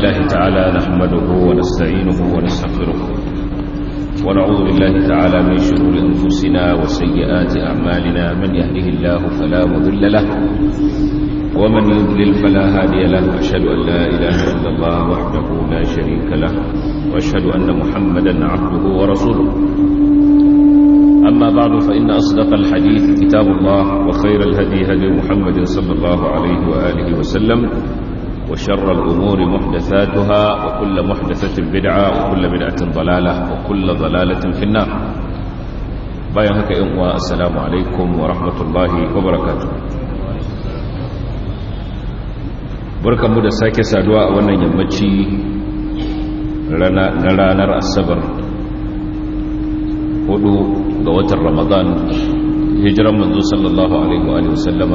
لله تعالى نحمده ونستعينه ونستغفره ونعوذ بالله تعالى من شرور أنفسنا وسيئات أعمالنا من يهده الله فلا مضل له ومن يضلل فلا هادي له أشهد أن لا إله إلا الله وحده لا شريك له وأشهد أن محمدا عبده ورسوله أما بعد فإن أصدق الحديث كتاب الله وخير الهدي هدي محمد صلى الله عليه وآله وسلم وشر الأمور محدثاتها وكل محدثة بدعة وكل بدعة ضلالة وكل ضلالة في النار. بايعك السلام عليكم ورحمة الله وبركاته. barkanmu da sake saduwa a wannan yammaci na ranar asabar 4 ga watan ramadan hijiran manzo sallallahu alaihi wa sallama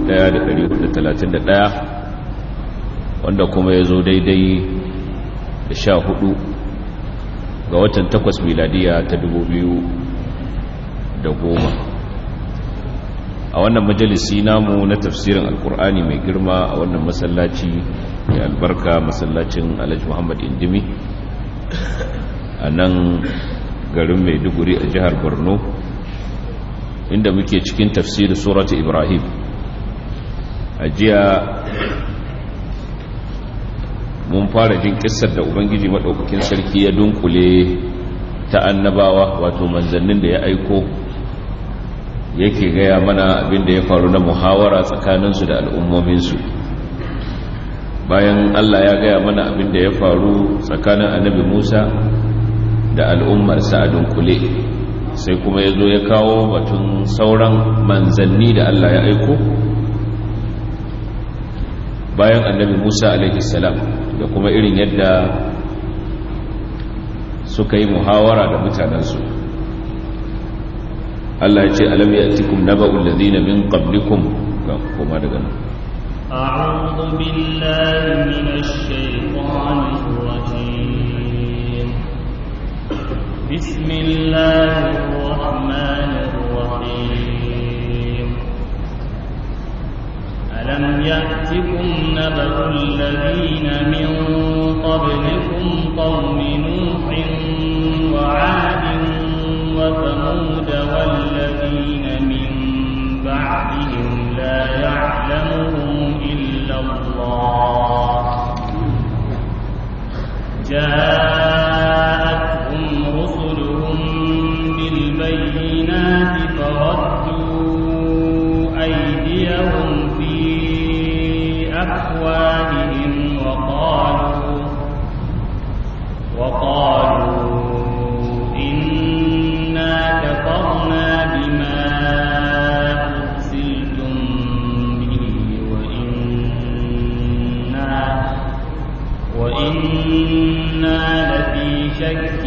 1431 wanda kuma ya zo daidai da 14 ga watan 8 miladiya ta 2010 a wannan majalisi namu na tafsirin alkur'ani mai girma a wannan masallaci mai albarka masallacin alhaji muhammad indimi a nan garin maiduguri a jihar borno inda muke cikin tafsirin suratu ibrahim a jiya mun fara jin kissar da ubangiji maɗaukakin sarki ya dunkule ta annabawa wato manzannin da ya aiko yake gaya mana abin da ya faru na muhawara tsakaninsu da al'ummominsu. Bayan Allah ya gaya mana abin da ya faru tsakanin annabi Musa da al'ummarsa a dunkule, sai kuma ya zo ya kawo batun sauran manzanni da Allah ya aiko bayan annabi Musa alaihissalam da kuma irin yadda suka yi muhawara da mutanensu. Allah ya ce alam ya'tikum naba'ul ladina min qablikum kuma daga nan a'udhu billahi minash shaitanir rajim bismillahir rahmanir rahim alam ya'tikum naba'ul ladina min qablikum qaumi nuhin wa 'adin وثمود والذين من بعدهم لا يعلمهم إلا الله جاءتهم رسلهم بالبينات فردوا أيديهم في أفواههم وقالوا كفرنا بما أرسلتم به وإنا لفي شك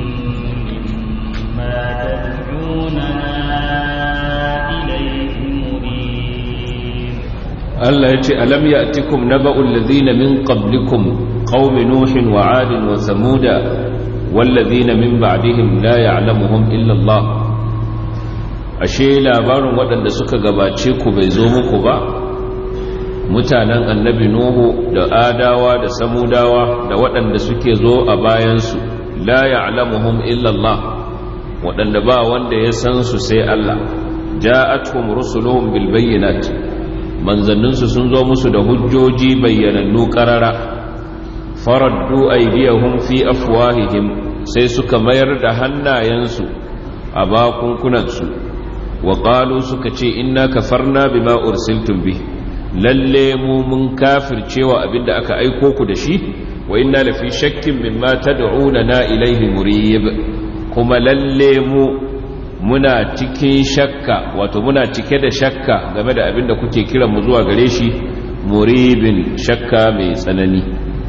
مما تدعوننا إليه مريب. الله يقول ألم يأتكم نبأ الذين من قبلكم قوم نوح وعاد وثمود والذين من بعدهم لا يعلمهم إلا الله. ashe labarin waɗanda suka gabace ku bai zo muku ba, mutanen annabi nuhu da adawa da samudawa da waɗanda suke zo a bayansu, la ya'lamuhum illa Allah, waɗanda ba wanda ya san su sai Allah. ja'atuhum rusuluhum bil bayyinat, manzanninsu sun zo musu da hujjoji bayyanannu qarara. faraddu aydiyahum fi afwahihim, sai suka mayar da hannayensu a bakunkunansu. wa qalu suka ce inna kafarna bima ursiltum bi, lalle mu mun kafircewa abinda aka aiko ku da shi. wa inna lafi shakkin mimma tad'unana ilayhi murib, kuma lalle mu muna cikin shakka, wato muna cike da shakka game da abinda kuke kiran mu zuwa gare shi, muribin, shakka mai tsanani.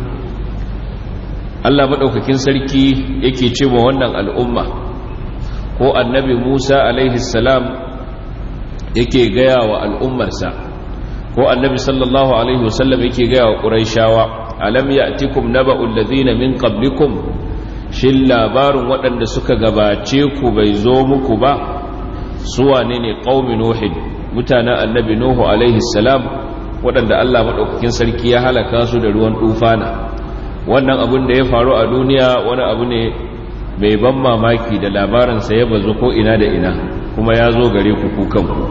Allah madaukakin sarki yake cewa wannan al'umma, ko annabi Musa alaihi salam yake gaya wa al'ummarsa, ko annabi sallallahu alaihi wasallam yake gaya wa quraishawa, alam ya'tikum naba'ul ladhina min qablikum, shin labarin waɗanda suka gabace ku bai zo muku ba? su wane ne qaumi nuhin, mutanen annabi nuhu alaihi salam, waɗanda Allah madaukakin sarki ya halaka su da ruwan tufana. wannan abin da ya faru a duniya wani abu ne mai ban mamaki da labarinsa ya bazu ko ina da ina kuma ya zo gare ku kanku.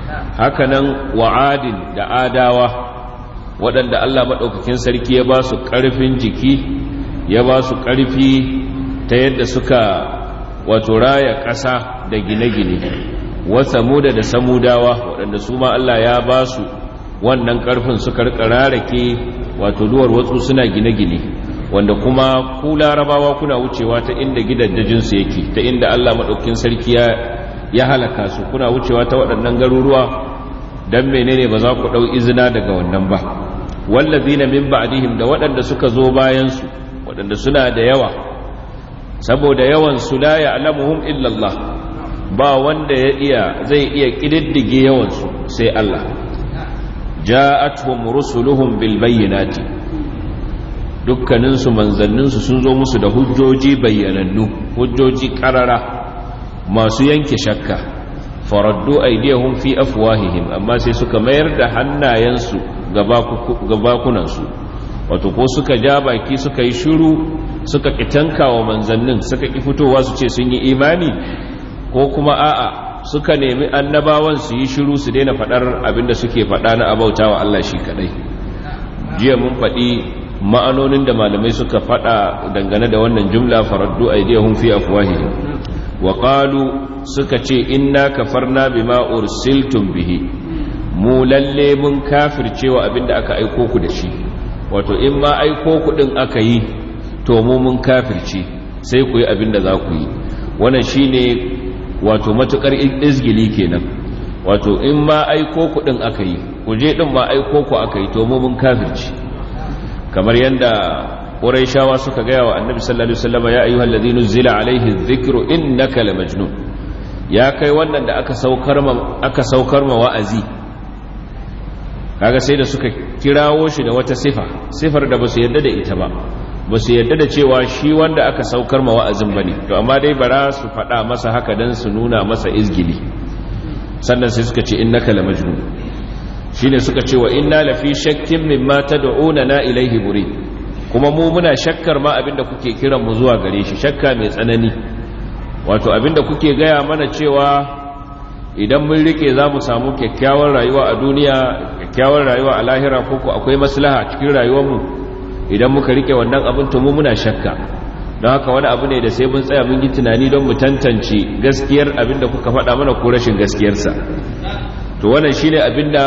Hakanan wa'adin da adawa waɗanda Allah maɗaukakin sarki ya ba su ƙarfin jiki, ya ba su ƙarfi ta yadda suka wato raya ƙasa da gine-gine, wa samuda da samudawa waɗanda su ma Allah ya ba su wannan ƙarfin suka rarake wato duwar watsu suna gine-gine, wanda kuma ku larabawa kuna wucewa ta inda gidajensu yake, ta inda Allah maɗaukakin sarki ya halaka su, kuna wucewa ta waɗannan garuruwa, dan menene ba za ku ɗau izina daga wannan ba. Wallazina min ba'dihim, da waɗanda suka zo bayan su, waɗanda suna da yawa, saboda yawan su la ya'lamuhum illa Allah, ba wanda zai iya kididdige yawan su sai Allah. Ja'atuhum rusuluhum bil bayyinati, dukkanin su manzannin su sun zo musu da hujjoji bayyanannu, hujjoji qarara masu yanke shakka. Faraddu aydiyahum fi afwahihim, amma sai suka mayar da hannayensu gabakunansu, wato ko suka ja baki suka yi shiru, suka kitanka wa manzannin, suka ki fitowa su ce sun yi imani, ko kuma a'a suka nemi annabawan su yi shiru su daina faɗar abinda suke faɗa na abautawa Allah shi kadai. Jiya mun faɗi ma'anonin da malamai suka faɗa dangane da wannan jumla, faraddu aydiyahum fi afwahihim wa qalu, suka ce inna kafarna bima ursiltum bihi, mu lalle mun kafircewa abinda aka aiko ku da shi, wato in ma aiko ku din aka yi to mu mun kafirce, sai ku yi abinda za ku yi. Wannan shine wato matukar izgili kenan, wato in ma aiko ku din aka yi, ku je din ma aiko ku aka yi to mu mun kafirce. Kamar yanda Qurayshawa suka gaya wa Annabi sallallahu alaihi wasallam, ya ayyuhallazina nuzila alaihi dhikru innaka lamajnun, ya kai wannan da aka saukar ma wa'azi. Kaga sai da suka kirawo shi da wata sifar da basu yadda da ita ba, basu yadda da cewa shi wanda aka saukar ma wa'azin bane, to amma dai bara su faɗa masa haka dan su nuna masa izgili. Sannan sai suka ce innaka lamajnun, shine suka ce wa inna lafi shakkin mimma tad'una ilayhi muri, kuma mu muna shakkar ma abinda kuke kiran mu zuwa gare shi, shakka mai tsanani. Wato abinda kuke gaya mana cewa idan mun rike za mu samu kyakkyawar rayuwa a duniya, kyakkyawar rayuwa a lahira, ko akwai maslaha cikin rayuwarmu idan muka rike wannan abin, to mu muna shakka. Don haka wani abu ne da sai mun tsaya mun yi tunani don mu tantance gaskiyar abinda kuka faɗa mana ko rashin gaskiyarsa. To wannan shine abinda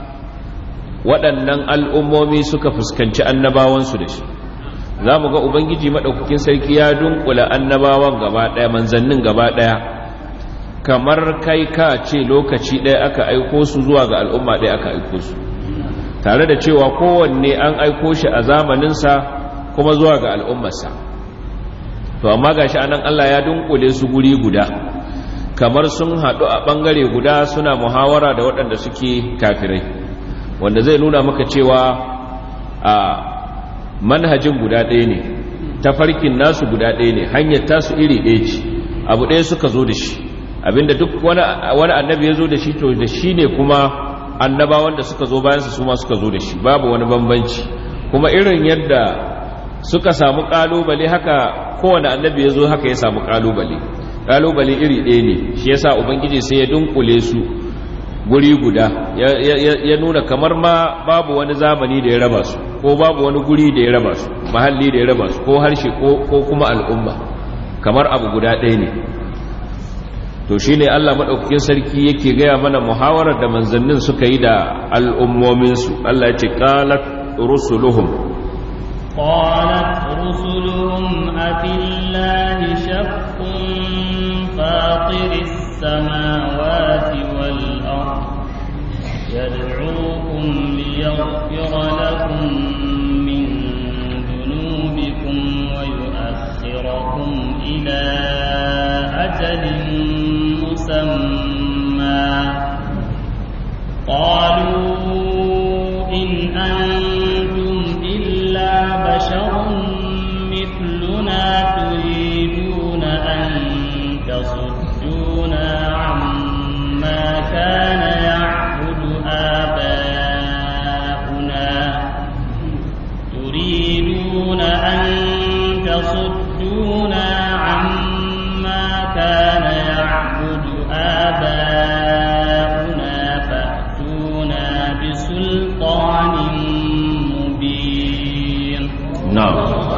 waɗannan al'ummomi suka fuskanci annabawansu da shi. Za mu ga Ubangiji maɗaukakin sarki ya dunkula annabawan gaba ɗaya, manzannin gaba ɗaya, kamar kai ka ce lokaci ɗaya aka aiko su zuwa ga al'umma ɗaya aka aiko su, tare da cewa kowanne an aiko shi a zamaninsa kuma zuwa ga al'ummarsa. To amma gashi anan Allah ya dunkule su guri guda, kamar sun haɗu a ɓangare guda suna muhawara da waɗanda suke kafirai, wanda zai nuna maka cewa a manhajin guda ɗaya ne, tafarkin nasu guda ɗaya ne, hanyar tasu iri ɗaya ce, abu ɗaya suka zo da shi. Abinda duk wani annabi ya zo da shi, to da shi ne kuma annabawan da suka zo bayansa su ma suka zo da shi, babu wani bambanci. Kuma irin yadda suka samu ƙalubale, haka kowane annabi ya zo haka ya samu ƙalubale iri ɗaya ne. Shi yasa Ubangiji sai ya dunkule su guri guda, ya nuna kamar ma babu wani zamani da ya raba su, ko babu wani guri da ya raba su, mahalli da ya raba su, ko harshe ko kuma al'umma, kamar abu guda ɗaya ne. To shi ne Allah maɗaukakin sarki yake gaya mana muhawarar da manzannin suka yi da al'ummominsu. Allah ya ce qalat rusuluhum afillahi shaqqun fatiris samawati wal ard yad'ukum liyaghfira lakum min dhunubikum wa yu'akhkhirakum ila ajalin مسمى قالوا إن أنتم إلا بشر مثلنا تريدون أن تصدونا عما كان يعبد آباؤنا أن تصدونا عما كان يعبد آباؤنا فأتونا بسلطان مبين. نعم.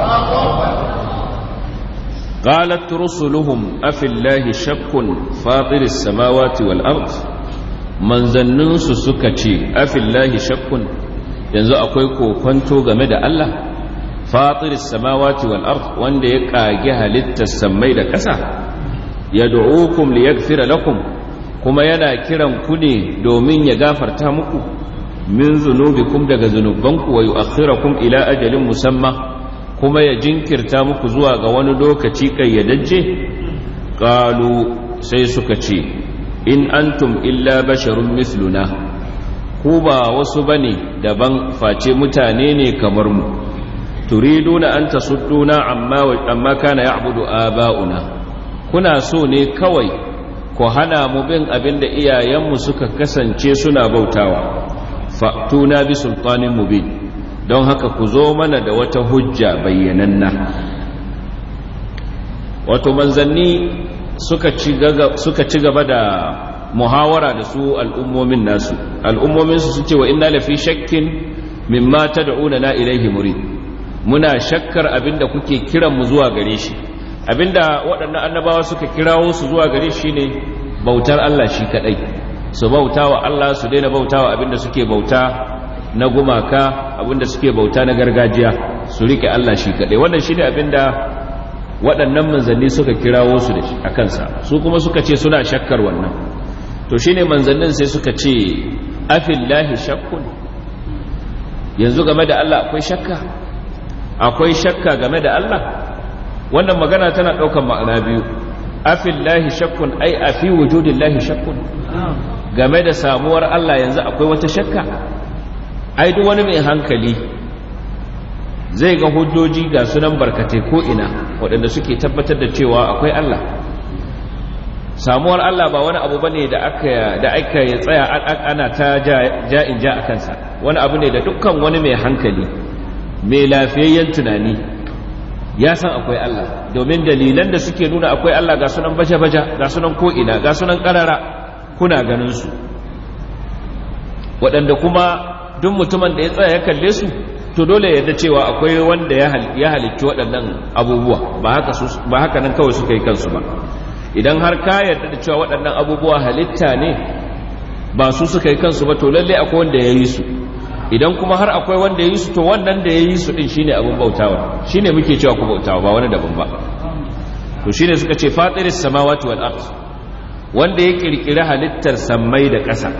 قالت رسلهم أفي الله شك فاطر السماوات والأرض manzanninsu suka ce afillahi shakkun yanzu akwai kokonto game da Allah fatiris samawati wal ard wanda ya kage halittar sammai da ƙasa yad'ukum liyaghfira lakum kuma yana kiran ku ne domin ya gafarta muku min zunubikum daga zunubanku wa yu'akhkhirakum ila ajalin musamma kuma ya jinkirta muku zuwa ga wani lokaci kayyadajje qalu sai suka ce in antum illa basharun misluna ku ba wasu bane daban face mutane ne kamar mu turiduna an tasudduna amma kana ya'budu aba'una kuna so ne kawai ku hana mu bin abinda iyayenmu suka kasance suna bautawa fa'tuna bi sultanin mubin don haka ku zo mana da wata hujja bayyananna wato manzanni suka ci gaba da muhawara da su al'ummomin nasu al'ummominsu su ce wa inna lafi shakkin mimma tad'una na ilaihi murid muna shakkar abinda kuke kiran mu zuwa gare shi abinda waɗannan annabawa suka kirawo su zuwa gare shi ne bautar Allah shi kadai su bautawa Allah su daina bautawa abinda suke bauta na gumaka abinda suke bauta na gargajiya su rike Allah shi kadai wannan shine abinda waɗannan manzanni suka kirawo su da shi a kansa su kuma suka ce suna shakkar wannan to shine manzannin sai suka ce afillahi shakkun yanzu game da Allah akwai shakka game da Allah wannan magana tana ɗaukar ma'ana biyu afillahi shakkun ai afi wujudillahi shakkun game da samuwar Allah yanzu akwai wata shakka ai duk wani mai hankali zai ga hujjoji ga sunan barkatai ko ina waɗanda suke tabbatar da cewa akwai Allah samuwar Allah ba wani abu bane da aka ya tsaya ana ta ja'in ja a kansa wani abu ne da dukkan wani mai hankali mai lafiyayyen tunani ya san akwai Allah domin dalilan da suke nuna akwai Allah ga sunan baje-baje ga sunan ko ina ga sunan karara kuna ganin su waɗanda kuma duk mutumin da ya tsaya ya kalle su to dole ya yarda cewa akwai wanda ya halicci waɗannan abubuwa ba haka nan kawai suka yi kansu ba idan har ka yarda da cewa waɗannan abubuwa halitta ne ba su suka yi kansu ba to lalle akwai wanda ya yi su idan kuma har akwai wanda ya yi su to wannan da ya yi su din shine abin bautawa shine muke cewa ku bautawa ba wani daban ba to shine suka ce fatiris samawati wal ard wanda ya kirkira halittar sammai da ƙasa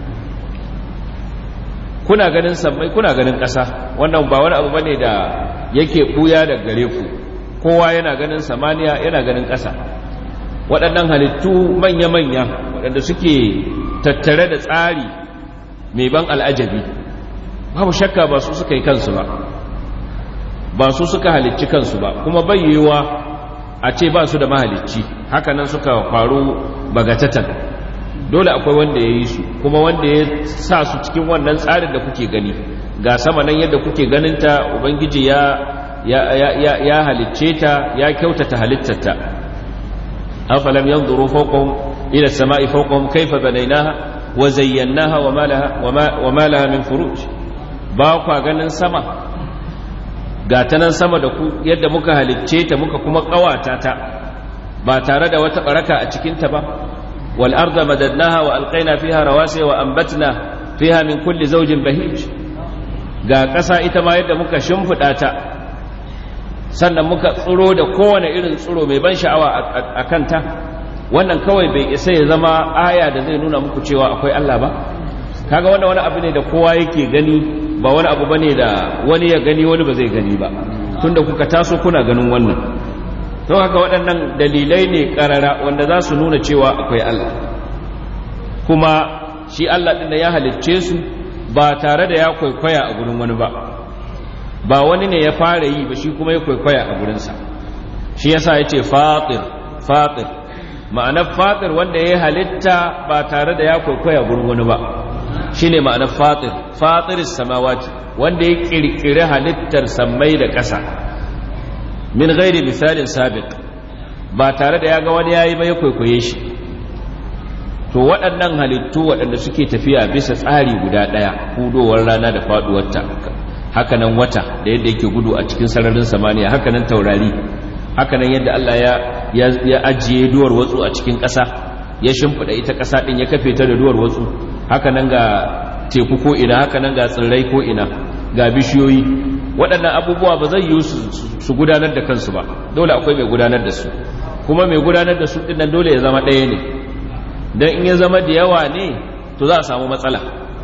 kuna ganin sammai kuna ganin ƙasa wannan ba wani abu bane da yake buya da gare ku kowa yana ganin samaniya yana ganin ƙasa waɗannan halittu manya-manya waɗanda suke tattare da tsari mai ban al'ajabi babu shakka ba su suka yi kansu ba su suka halicci kansu ba kuma bayyewa a ce ba su da mahalicci hakanan suka faru bagatatan dole akwai wanda ya yi su kuma wanda ya sa su cikin wannan tsarin da kuke gani ga sama nan yadda kuke ganinta ubangiji ya halicce ta ya kyautata halittarta afalam yanzuru fawqahum ila as-sama'i fawqahum kayfa banaynaha wa zayyanaha wa ma laha min furuj ba kwa ganin sama ga ta nan sama da ku yadda muka halicce ta muka kuma kawata ta ba tare da wata baraka a cikin ta ba wal arda madadnaha wa alqayna fiha rawasiya wa anbatna fiha min kulli zawjin bahij ga ƙasa ita ma yadda muka shimfida ta sannan muka tsiro da kowane irin tsiro mai ban sha'awa a kanta wannan kawai bai isa ya zama aya da zai nuna muku cewa akwai Allah ba kaga wannan wani abu ne da kowa yake gani ba wani abu bane da wani ya gani wani ba zai gani ba tunda kuka taso kuna ganin wannan don haka waɗannan dalilai ne ƙarara wanda za su nuna cewa akwai Allah kuma shi Allah ɗin da ya halicce su ba tare da ya kwaikwaya a gurin wani ba wani ne ya fara yi ba shi kuma ya kwaikwaya a gurinsa shi yasa ya ce fatir ma'anar fatir wanda ya halitta ba tare da ya kwaikwaya gurin wani ba shi ne ma'anar fatiris samawati wanda ya ƙirƙiri halittar sammai da ƙasa min ghairi misalin sabiq, ba tare da ya ga wani yayi ba ya kwaikwaye shi. To waɗannan halittu waɗanda suke tafiya bisa tsari guda ɗaya, hudowar rana da faɗuwarta, hakanan wata da yadda yake gudu a cikin sararin samaniya, hakanan taurari, hakanan yadda Allah ya ajiye duwar watsu a cikin ƙasa, ya shimfiɗa ita ƙasa ɗin ya kafe ta da duwar watsu, hakanan ga teku ko ina, hakanan ga tsirrai ko ina, ga bishiyoyi. Waɗannan abubuwa ba zai yi su gudanar da kansu ba, dole akwai mai gudanar da su, kuma mai gudanar da su ɗin nan dole ya zama ɗaya ne, don in ya zama da yawa ne to za a samu matsala.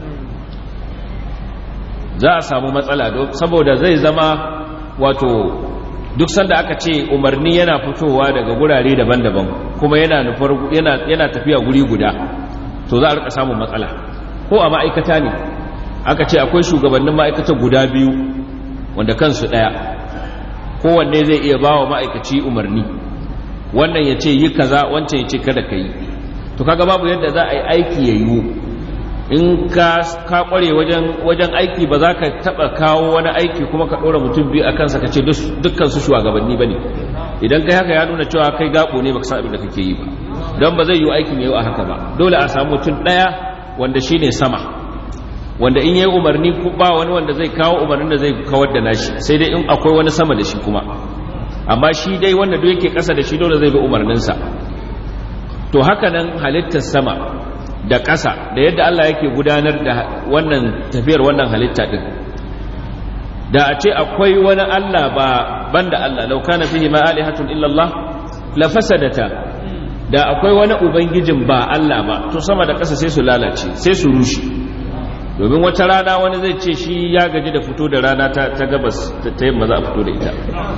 Za a samu matsala saboda zai zama wato duk sanda aka ce umarni yana fitowa daga gurare daban-daban kuma yana tafiya guri guda, to za a rika samun matsala. Ko a ma'aikata ne aka ce akwai shugabannin ma'aikata guda biyu wanda kansu ɗaya, kowanne zai iya ba wa ma'aikaci umarni, wannan ya ce yi kaza, wancan ya ce kada ka yi. To kaga babu yadda za a yi aiki ya yiwu. In ka kware wajen aiki ba za ka taba kawo wani aiki kuma ka ɗora mutum biyu a kansa ka ce dukkan su shugabanni ba ne. Idan kai haka ya nuna cewa kai gabo ne baka san abin da kake yi ba, don ba zai yi aikin yayi a haka ba. Dole a samu mutum ɗaya wanda shine sama, wanda in yayi umarni ba wani wanda zai kawo umarnin da zai kawar da nashi, sai dai in akwai wani sama da shi kuma. Amma shi dai wanda duk yake ƙasa da shi dole zai bi umarninsa. To haka nan halittar sama da ƙasa da yadda Allah yake gudanar da wannan tafiyar wannan halitta din, da a ce akwai wani Allah ba banda Allah, law kana fihi ma alihatun illa Allah la fasadata, da akwai wani ubangijin ba Allah ba, to sama da ƙasa sai su lalace, sai su rushe. Domin wata rana wani zai ce shi ya gaji da fito da rana ta gabas ta yamma za a fito da ita,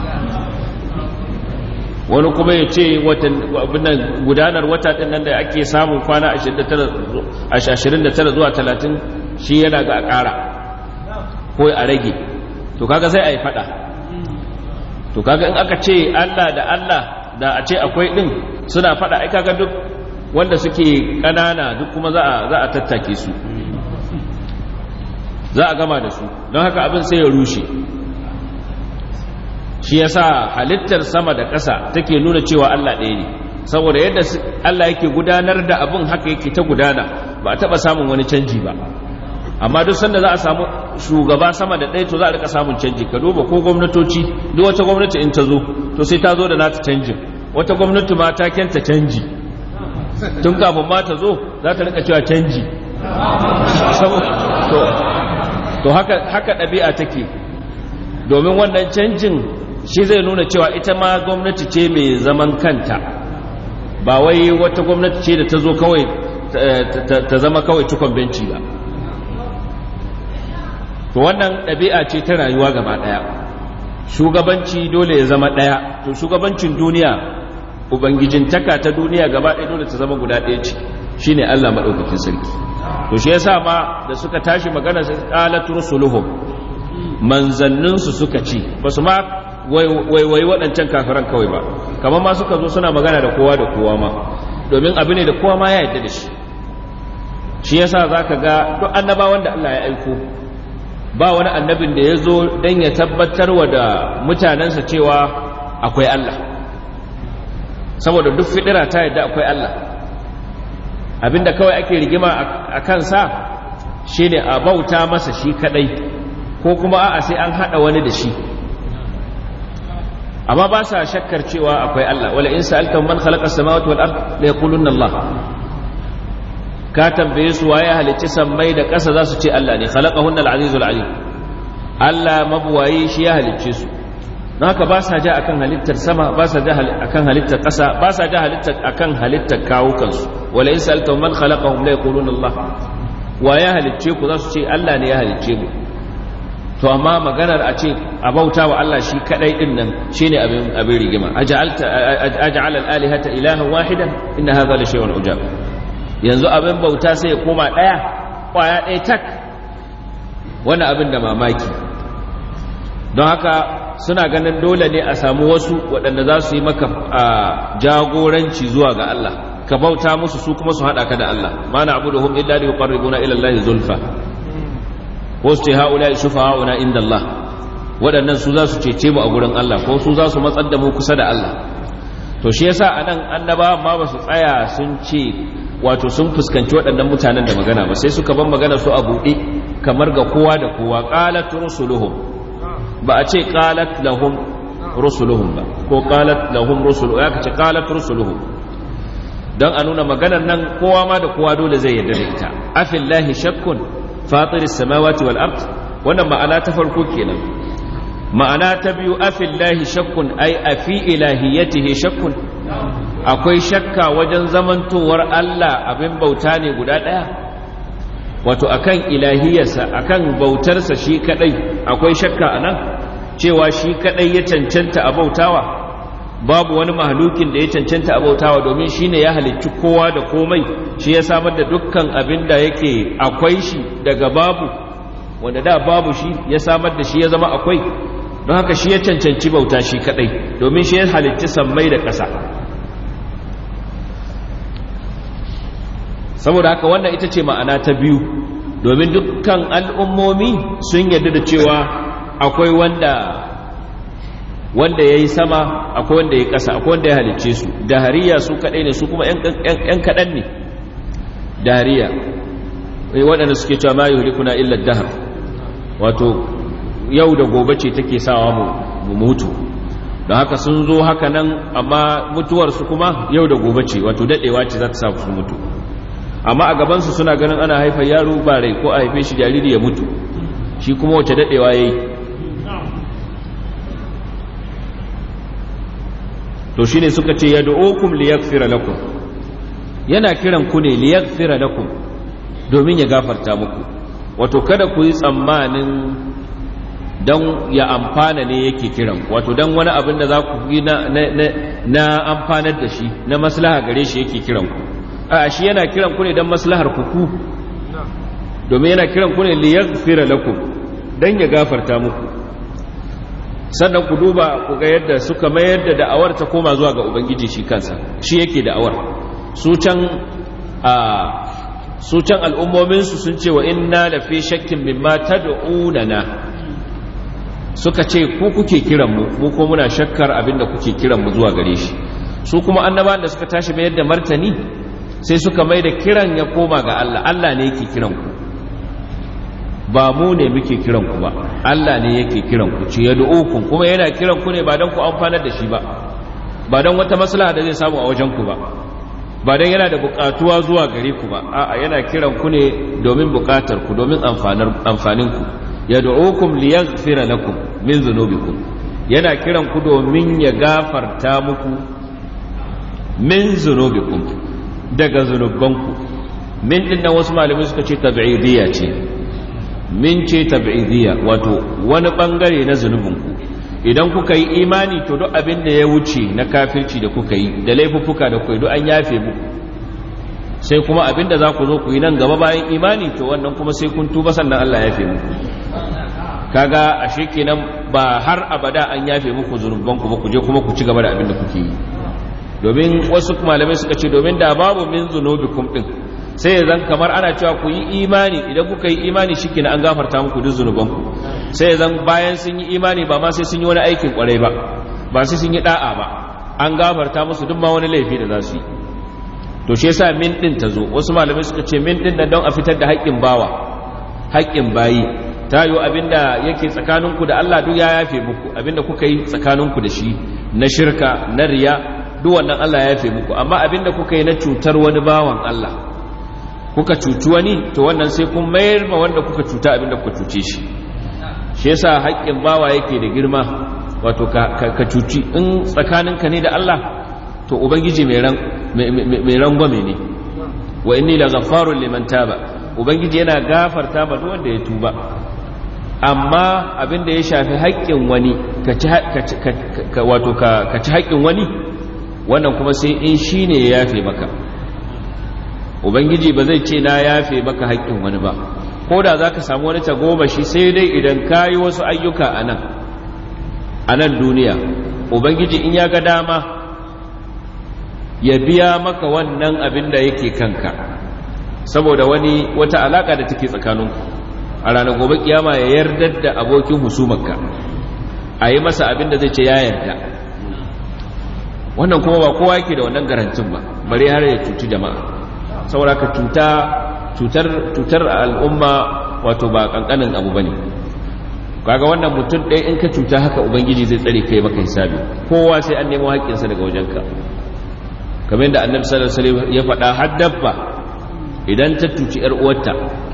wani kuma ya ce gudanar wata ɗin nan da ake samun kwana 29 zuwa 30 shi yana ga a ƙara ko a rage. To kaga sai a yi faɗa. To kaga in aka ce Allah da Allah da a ce akwai ɗin suna faɗa, ai kaga duk wanda suke ƙanana duk kuma za a tattake su, za a gama da su, don haka abin sai ya rushe. Shi yasa halittar sama da ƙasa take nuna cewa Allah ɗaya ne, saboda yadda Allah yake gudanar da abin haka yake ta gudana, ba a taɓa samun wani canji ba. Amma duk sanda za a samu shugaba sama da ɗaya to za a rika samun canji. Ka duba ko gwamnatoci, duk wata gwamnati in ta zo to sai ta zo da nata canjin. Wata gwamnati ma ta kenta canji, tun kafin ma ta zo za ta rika cewa canji. To haka ɗabi'a take, domin wannan canjin shi zai nuna cewa ita ma gwamnati ce mai zaman kanta, ba wai wata gwamnati ce da ta zo kawai ta zama kawai cikon benci ba. To wannan ɗabi'a ce ta rayuwa gaba ɗaya. Shugabanci dole ya zama ɗaya. To shugabancin duniya, ubangijintaka ta duniya gaba ɗaya dole ta zama guda ɗaya ce, shine Allah maɗaukakin sarki. To shi yasa ma da suka tashi magana sai qalat rusuluhum, manzanninsu suka ce, ba su ma wai waɗancan kafiran kawai ba, kamar ma suka zo suna magana da kowa da kowa ma, domin abu ne da kowa ma ya yarda da shi. Shi yasa za ka ga duk annabawan da Allah ya aiko, ba wani annabin da ya zo don ya tabbatar wa da mutanensa cewa akwai Allah, saboda duk fidira ta yarda akwai Allah. Abinda kawai ake rigima a kansa shine a bauta masa shi kadai, ko kuma a'a sai an hada wani da shi. Amma ba sa shakkar cewa akwai Allah. Wala in sa'altum man khalaqa as-samawati wal ard la yaqulunna Allah. Ka tambaye su waye halicci sammai da ƙasa, za su ce Allah ne. Khalaqahunna al-azizul alim. Allah mabuwayi shi ya halicce su. Don haka ba sa ja akan halittar sama, ba sa ja akan halittar ƙasa, ba sa ja akan halittar kawukansu. Wala in sa'altum man khalaqahum la yaqulunna Allah. Waye halicce ku, za su ce Allah ne ya halicce mu. To amma maganar a ce a bauta wa Allah shi kadai din nan shine abin rigima. Aj'al al-alihata ilahan wahidan inna hadha la shay'un ujab. Yanzu abin bauta sai ya koma daya, kwaya daya tak. Wannan abin da mamaki. Don haka suna ganin dole ne a samu wasu waɗanda za su yi maka jagoranci zuwa ga Allah, ka bauta musu su kuma su haɗa ka da Allah. Ma na'buduhum illa liyuqarribuna ila Allah zulfa, wasu ce ha'ula shufa'una inda Allah, waɗannan su za su cece mu a gurin Allah ko su za su matsar da mu kusa da Allah. To shi yasa anan annabawa ma ba su tsaya sun ce wato sun fuskanci waɗannan mutanen da magana ba, sai suka ban magana su a buɗe kamar ga kowa da kowa. Qalat rusuluhum, ba a ce qalat lahum rusuluhum ba, ko qalat lahum rusuluhum, ya kace qalat rusuluhum, don a nuna maganar nan kowa ma da kowa dole zai yarda da ita. Afillahi shakkun fatiris samawati wal ard, wannan ma'ana ta farko kenan. Ma'ana ta biyu, afillahi shakkun ai afi ilahiyatihi shakkun, akwai shakka wajen zamantowar Allah abin bauta ne guda ɗaya, wato akan ilahiyarsa, akan bautarsa shi kadai akwai shakka anan, cewa shi kadai ya cancanta a bautawa, babu wani mahalukin da ya cancanta a bautawa, domin shine ya halicci kowa da komai, shi ya samar da dukkan abin da yake akwai shi daga babu, wanda da babu shi ya samar da shi ya zama akwai, don haka shi ya cancanci bauta shi kadai, domin shi ya halicci sammai da ƙasa. Saboda haka wannan ita ce ma'ana ta biyu, domin dukkan al'ummomi sun yarda da cewa akwai wanda ya yi sama, akwai wanda ya ƙasa, akwai wanda ya halicce su. Dahariya su kaɗai ne, su kuma ‘yan kaɗan ne. Dahariya waɗanda suke cewa ma yuhlikuna illa dahar, wato yau da gobe ce take sawa mu mutu, don haka sun zo haka nan, amma mutuwarsu kuma yau da gobe ce, wato daɗewa ce za ta sa su mutu. Amma a gabansu suna ganin ana haifar yaro ba rai, ko a haife shi jariri ya mutu, shi kuma wace daɗewa ya yi. To shi ne suka ce ya da'okum liyaghfira lakum, yana kiran ku ne liyaghfira lakum, domin ya gafarta muku. Wato kada ku yi tsammanin don ya amfana ne yake kiran, wato don wani abin da za ku yi na amfanar da shi, na maslaha gare shi yake kiran ku. A shi yana kiran ku ne don maslahar ku, domin yana kiran ku ne liyaghfira lakum, don ya gafarta muku. Sannan ku duba ku ga yadda suka mayar da da'awar ta koma zuwa ga Ubangiji shi kansa, shi yake da'awar. Su can al'ummominsu sun ce wa inna la fi shakkin mimma tad'unana, suka ce ku kuke kiran mu ko muna shakkar abinda kuke kiran mu zuwa gare shi. Su kuma annabawan da suka tashi mayar da martani, sai suka mai da kiran ya koma ga Allah. Allah ne yake kiran ku, ba mu ne muke kiran ku ba, Allah ne yake kiran ku. Ce yad'ukum, kuma yana kiran ku ne ba don ku amfanar da shi ba, ba don wata maslaha da zai samu a wajen ku ba, ba don yana da bukatuwa zuwa gare ku ba, a'a yana kiran ku ne domin bukatar ku, domin amfanin ku. Yad'ukum liyaghfira lakum min dhunubikum, yana kiran ku domin ya gafarta muku min dhunubikum, daga zunubanku. Min din nan wasu malamai suka ce tab'idiyya ce, min ce tab'idiyya, wato wani bangare na zunubinku. Idan kuka yi imani, to duk abin da ya wuce na kafirci da kuka yi da laifuffuka da kuka yi duk an yafe muku, sai kuma abin da za ku zo ku yi nan gaba bayan imani, to wannan kuma sai kun tuba sannan Allah ya yafe muku. Kaga ashe kenan ba har abada an yafe muku zunubanku ba, ku je kuma ku ci gaba da abin da kuke yi. Domin wasu malamai suka ce, domin da babu min zunubikum din, sai zan kamar ana cewa ku yi imani, idan kuka yi imani shikenan an gafarta muku duk zunubanku. Sai zan bayan sun yi imani ba ma sai sun yi wani aikin kwarai ba, ba sai sun yi da'a ba, an gafarta musu duk ma wani laifi da za su yi. To shi yasa min din ta zo. Wasu malamai suka ce min din nan don a fitar da haƙƙin bawa, haƙƙin bayi. Ta yi abinda yake tsakaninku da Allah duk ya yafe muku, abinda kuka yi tsakaninku da shi na shirka, na riya, duk wannan Allah ya yafe muku. Amma abinda kuka yi na cutar wani bawan Allah, kuka cuci wani, to wannan sai kun mayar ma wanda kuka cuta abinda kuka cuce shi. Shi yasa haƙƙin bawa yake da girma, wato ka cuci in tsakaninka ne da Allah, to ubangiji mai rangwame ne. Wa inni la ghaffarun liman taba, ubangiji yana gafarta ma duk wanda ya tuba. Amma abinda ya shafi haƙƙin wani, ka ci haƙƙin wani, wannan kuma sai in shi ne ya yafe maka. Ubangiji ba zai ce na yafe maka haƙƙin wani ba, ko da za ka samu wani tagomashi, sai dai idan ka yi wasu ayyuka a nan duniya, Ubangiji in ya ga dama ya biya maka wannan abin da yake kanka, saboda wata alaƙa da take tsakaninku. A ranar gobe kiyama ya yardar da abokin husumarka, a yi masa abin da zai ce ya yarda. Wannan kuma ba kowa yake da wannan garantin ba, bare har ya cuci jama'a. Saboda ka cutar al'umma wato ba kankanin abu bane. Kaga wannan mutum ɗaya in ka cuta haka ubangiji zai tsare kai maka hisabi, kowa sai an nemo haƙƙinsa daga wajenka. Kamar yadda annabi sallallahu alaihi wasallam ya faɗa, har dabba idan ta cuci ƴar uwarta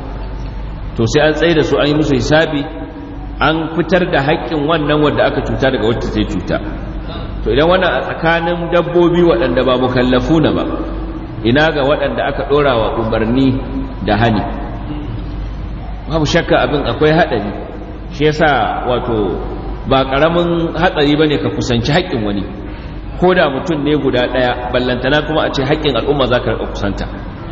to sai an tsaye da su, an yi musu hisabi, an fitar da haƙƙin wannan wanda aka cuta daga wacce zai cuta. To idan wannan a tsakanin dabbobi waɗanda ba mukallafuna ba, ina ga waɗanda aka ɗora wa umarni da hani. Babu shakka abin akwai haɗari, shi yasa wato ba ƙaramin hatsari bane ka kusanci haƙƙin wani, ko da mutum ne guda ɗaya, ballantana kuma a ce haƙƙin al'umma za ka kusanta.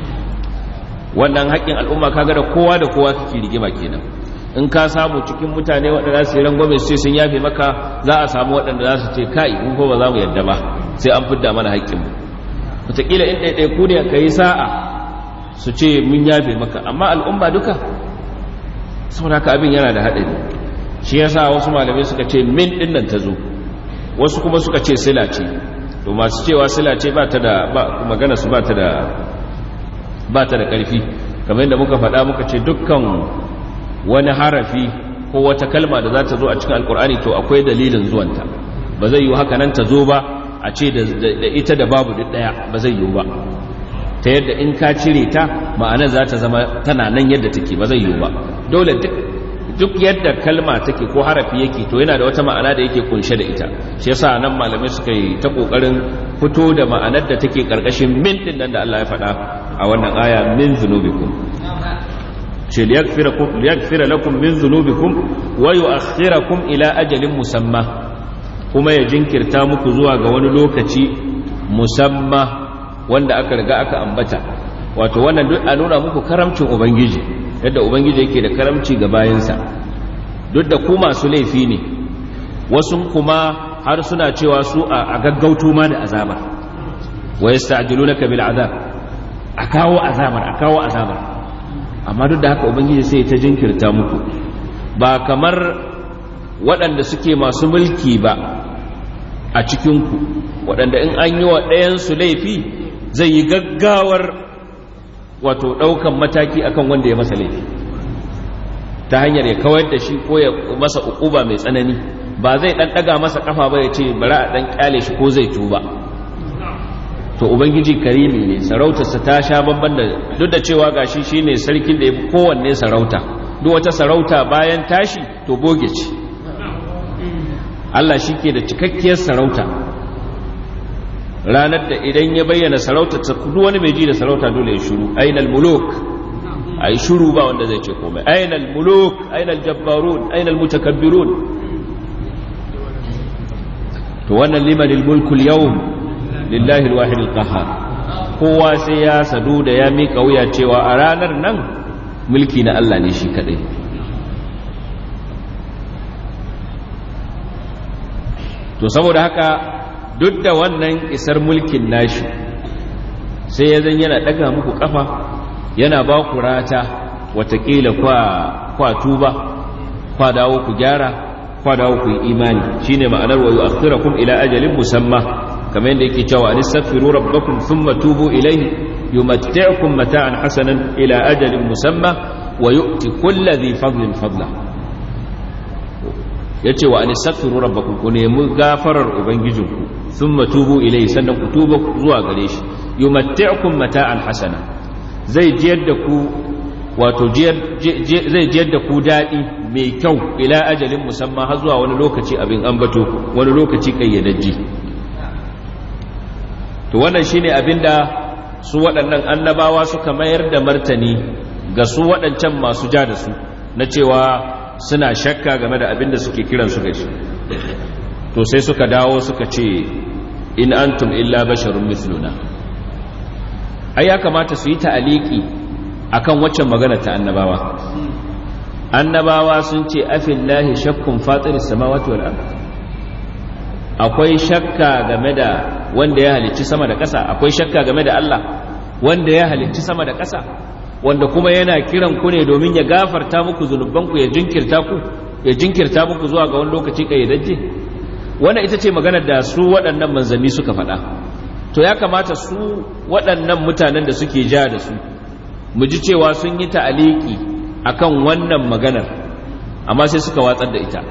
Wannan haƙƙin al'umma kaga da kowa kake rigima kenan. In ka samu cikin mutane waɗanda za su yi rangwame su ce sun yafe maka, za a samu waɗanda za su ce kai mun ko ba za mu yarda ba, sai an fidda mana haƙƙin mu. Wataƙila in ɗaiɗaiku ne ka yi sa'a su ce mun yafe maka, amma al'umma duka, saboda haka abin yana da haɗari. Shi yasa wasu malamai suka ce min ɗin nan ta zo, wasu kuma suka ce sila ce. To masu cewa sila ce magana su ba ta da ƙarfi. Kamar yadda muka faɗa muka ce dukkan wani harafi ko wata kalma da za ta zo a cikin alkur'ani to akwai dalilin zuwanta. Ba zai yi haka nan ta zo ba a ce da ita da babu duk ɗaya, ba zai yi ba. Ta yadda in ka cire ta ma'anar za ta zama tana nan yadda take, ba zai yi ba. Dole duk yadda kalma take ko harafi yake to yana da wata ma'ana da yake kunshe da ita. Shi yasa nan malamai suka yi ta kokarin fito da ma'anar da take karkashin min din nan da Allah ya faɗa a wannan aya, min zunubikum. Ce liyaghfira lakum min zunubikum wa yu'akhkhirakum ila ajalin musamma, kuma ya jinkirta muku zuwa ga wani lokaci musamma wanda aka riga aka ambata. Wato wannan duk a nuna muku karamcin ubangiji, yadda ubangiji yake da karamci ga bayinsa. Duk da ku masu laifi ne, wasu kuma har suna cewa su a gaggauto ma da azaba, wa yasta'jilunaka bil azab, a kawo azabar. Amma duk da haka ubangiji sai ta jinkirta muku, ba kamar waɗanda suke masu mulki ba a cikinku, waɗanda in an yi wa ɗayansu laifi zai yi gaggawar wato ɗaukan mataki akan wanda ya masa laifi, ta hanyar ya kawar da shi ko ya masa uquba mai tsanani. Ba zai ɗan ɗaga masa ƙafa ba ya ce bari a ɗan ƙyale shi ko zai tuba. To ubangiji karimi ne, sarautarsa ta sha babban da, duk da cewa gashi shine sarkin da ya fi kowanne sarauta. Duk wata sarauta bayan tashi to boge ce. Allah shi ke da cikakkiyar sarauta. Ranar da idan ya bayyana sarautar ta, duk wani mai ji da sarauta dole ya shuru. Ainal muluk, ai shuru ba wanda zai ce komai. Ainal muluk, ainal jabbarun, ainal mutakabbirun. To wannan limanil mulkul yawm lillahi alwahid alqahhar. Kowa sai ya sadu da ya mika wuya cewa a ranar nan mulki na Allah ne shi kadai. To saboda haka duk da wannan isar mulkin nashi sai ya zan yana daga muku kafa, yana ba ku rata, watakila kwa tuba, kwa dawo ku gyara, kwa dawo ku yi imani. Shine ma'anar wa yu'akhirakum ila ajalin musamma, kamar yadda yake cewa anistaghfiru rabbakum thumma tubu ilayhi yumatti'ukum mata'an hasanan ila ajalin musamma wa yu'ti kulli dhi fadlin fadla. Yace wa anistaghfiru rabbakum, ku nemi gafarar ubangijinku, thumma tubu ilayhi, sannan ku tuba zuwa gare shi. Yumatti'ukum mata'an hasana, zai jiyar da ku wato zai jiyar da ku dadi mai kyau ila ajalin musamma, har zuwa wani lokaci abin ambato, wani lokaci kayyadajji. To wannan shine abinda su waɗannan annabawa suka mayar da martani ga su waɗancan masu ja da su, na cewa suna shakka game da abinda suke kiran su gashi. To sai suka dawo suka ce in antum illa basharun mithluna. Ai ya kamata su yi ta'aliki akan waccan magana ta annabawa. Annabawa sun ce afillahi shakkun fatiris samawati wal ard. Akwai shakka game da wanda ya halicci sama da ƙasa, akwai shakka game da Allah wanda ya halicci sama da ƙasa, wanda kuma yana kiran ku ne domin ya gafarta muku zunubanku, ya jinkirta ku. ya jinkirta muku zuwa ga wani lokaci kayyadajje. Wannan ita ce maganar da su waɗannan manzanni suka faɗa. To ya kamata su waɗannan mutanen da suke ja da su mu ji cewa sun yi ta'aliki akan wannan maganar, amma sai suka watsar da ita,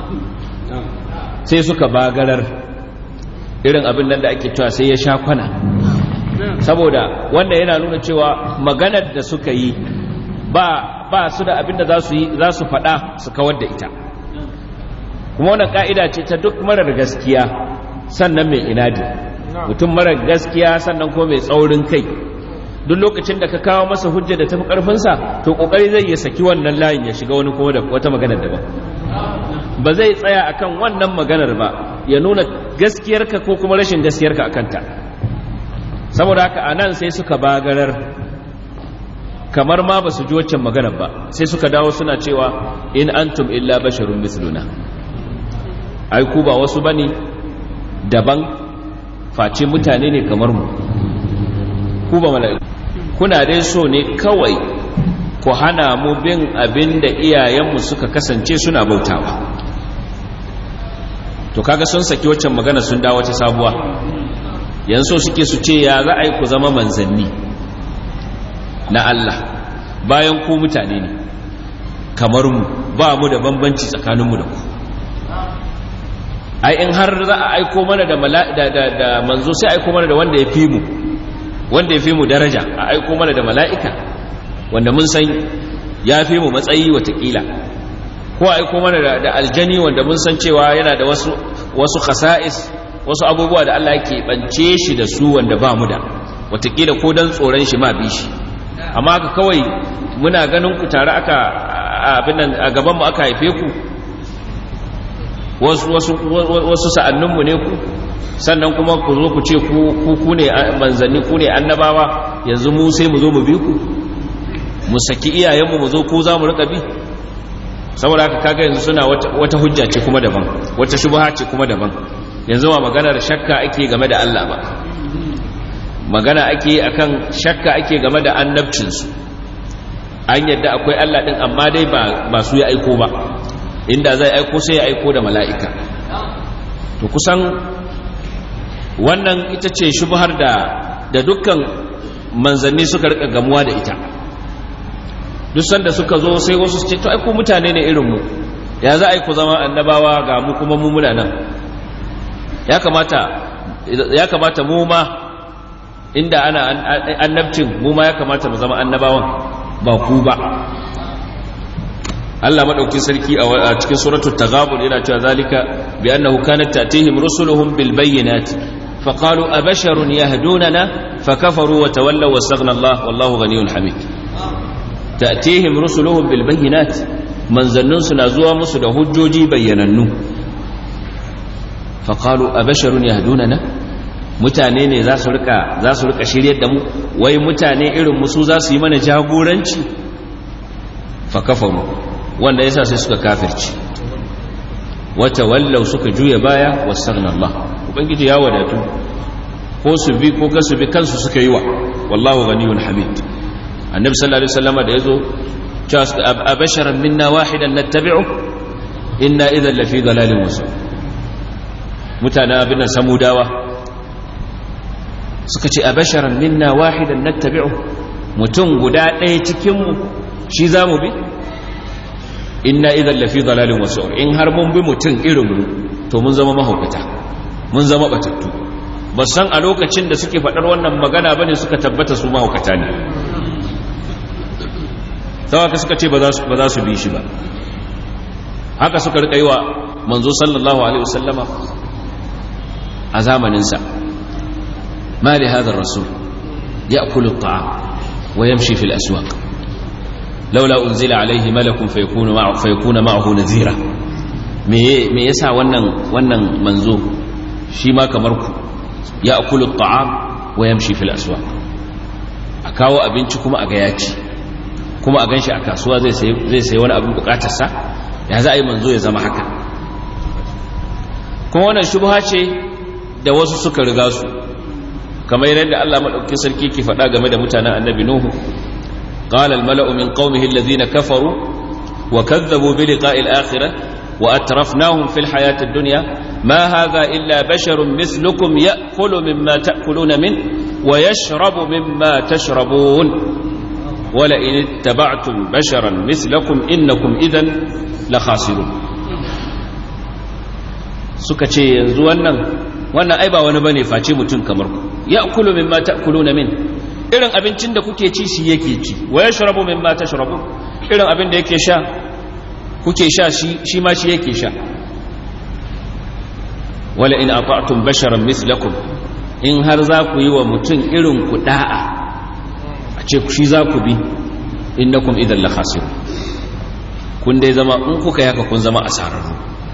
sai suka bagarar irin abin nan da ake cewa sai ya sha kwana. Saboda wanda yana nuna cewa maganar da suka yi ba su da abin da za su faɗa su kawar da ita. Kuma wannan ka'ida ce ta duk marar gaskiya sannan mai inadi, mutum marar gaskiya sannan kuma mai tsaurin kai. Duk lokacin da ka kawo masa hujja da tafi karfinsa, to kokari zai ya saki wannan layin ya shiga wani kuma da wata maganar daban. Ba zai tsaya akan wannan maganar ba ya nuna gaskiyarka ko kuma rashin gaskiyarka akan ta. Saboda haka anan sai suka bagarar, kamar ma ba su ji waccan maganar ba, sai suka dawo suna cewa in antum illa basharun mithluna, ai ku ba wasu bane daban face mutane ne kamar mu, ku ba mala'iku. Kuna dai so ne kawai ku hana mu bin abin da iyayenmu suka kasance suna bautawa. To kaga sun saki waccan magana sun dawo ta sabuwa, yanzu suke su ce ya za a yi ku zama manzanni na Allah bayan ku mutane ne kamar mu, ba mu da bambanci tsakaninmu da ku. Ai in har za a aiko mana da manzo sai aiko mana da wanda ya fi mu daraja, a aiko mana da mala'ika wanda mun san ya fi mu matsayi watakila, ko aiko mana da aljani wanda mun san cewa yana da wasu khasa'is, wasu abubuwa da Allah yake bance shi da su wanda ba mu da, watakila ko dan tsoron shi ma bi shi. Amma haka kawai muna ganin ku tare a gaban mu aka haife ku, wasu sa'anninmu ne ku, sannan kuma ku zo ku ce ku ne manzanni, ku ne annabawa, yanzu mu sai mu zo mu bi ku, mu saki iyayenmu mu zo ku za mu rika bi. Saboda haka kaga yanzu suna wata hujja ce kuma daban, wata shubha ce kuma daban. Yanzu ba maganar shakka ake game da Allah ba, magana ake akan shakka ake game da annabcinsu. An yadda akwai Allah din, amma dai ba su ya aiko ba, inda zai aiko sai ya aiko da mala'ika. To kusan wannan ita ce shubhar da dukkan manzanni suka rika gamuwa da ita. Duk sanda suka zo sai wasu su ce to aiko mutane ne irinmu, ya za a yi ku zama annabawa ga mu kuma mu muna nan. Ya kamata mu ma inda ana annabcin mu ma ya kamata mu zama annabawan ba ku ba. Allah madaukin sarki a cikin suratul taghabun yana cewa zalika bi annahu kanat ta'tihim rusuluhum bil bayyinati faqalu abasharun yahdunana fakafaru wa tawallaw wastaghna Allah wallahu ghaniyyun hamid. Ta'tihim rusuluhum bil bayyinati, manzannun suna zuwa musu da hujjoji bayyanannu. Faqalu abasharun yahdunana, mutane ne za su rika shiryar da mu, wai mutane irin musu za su yi mana jagoranci. Fakafaru, wanda yasa sai suka kafirci, wata wallau suka juya baya, wastaghna Allah, ubangiji ya wadatu, ko su bi ko ka su bi kansu suka yi wa, wallahu ghaniyyun hamid. Annabi sallallahu alaihi wasallam da yazo cewa abasharan minna wahidan nattabi'u inna idhan lafi dalalin wasu. Mutane abin nan samudawa suka ce abasharan minna wahidan nattabi'u, mutum guda ɗaya cikin mu shi zamu bi, inna idhan lafi dalalin wasu. In har mun bi mutum irin mu to mun zama mahaukata, mun zama batattu. Ba san a lokacin da suke faɗar wannan magana bane suka tabbata su mahaukata ne. Sau haka suka ce ba za su bi shi ba. Haka suka rika yi wa manzo sallallahu alaihi wasallama a zamaninsa. Ma li hadha ar-rasul ya'kulu at-ta'am wa yamshi fi al-aswaq laula unzila alayhi malakun fayakuna ma'ahu nadhira. Me yasa wannan manzo shi ma kamar ku ya'kulu at-ta'am wa yamshi fi al-aswaq, a kawo abinci kuma a ga yaci, kuma a ganshi a kasuwa zai sayi wani abin bukatarsa. Ya za a yi manzo ya zama haka? Kuma wannan shubha ce da wasu suka riga su, kamar yadda Allah madaukakin sarki ke faɗa game da mutanen annabi Nuhu. Qala al-mala'u min qaumihi alladhina kafaru وكذبوا بلقاء الآخرة وأترفناهم في الحياة الدنيا ما هذا إلا بشر مثلكم يأكل مما تأكلون منه ويشرب مما تشربون ولئن اتبعتم بشرا مثلكم إنكم إذن لخاسرون. suka ce yanzu wannan ai ba wani bane face mutum kamar ku ya'kulu mimma ta'kuluna min, irin abincin da kuke ci shi yake ci, wa yashrabu mimma tashrabu, irin abin da yake sha kuke sha shi ma shi yake sha. wala in ata'tum basharan mithlakum, in har za ku yi wa mutum irin ku da'a a ce shi za ku bi, innakum idan la khasirun, kun dai zama in kuka yi haka kun zama asararru.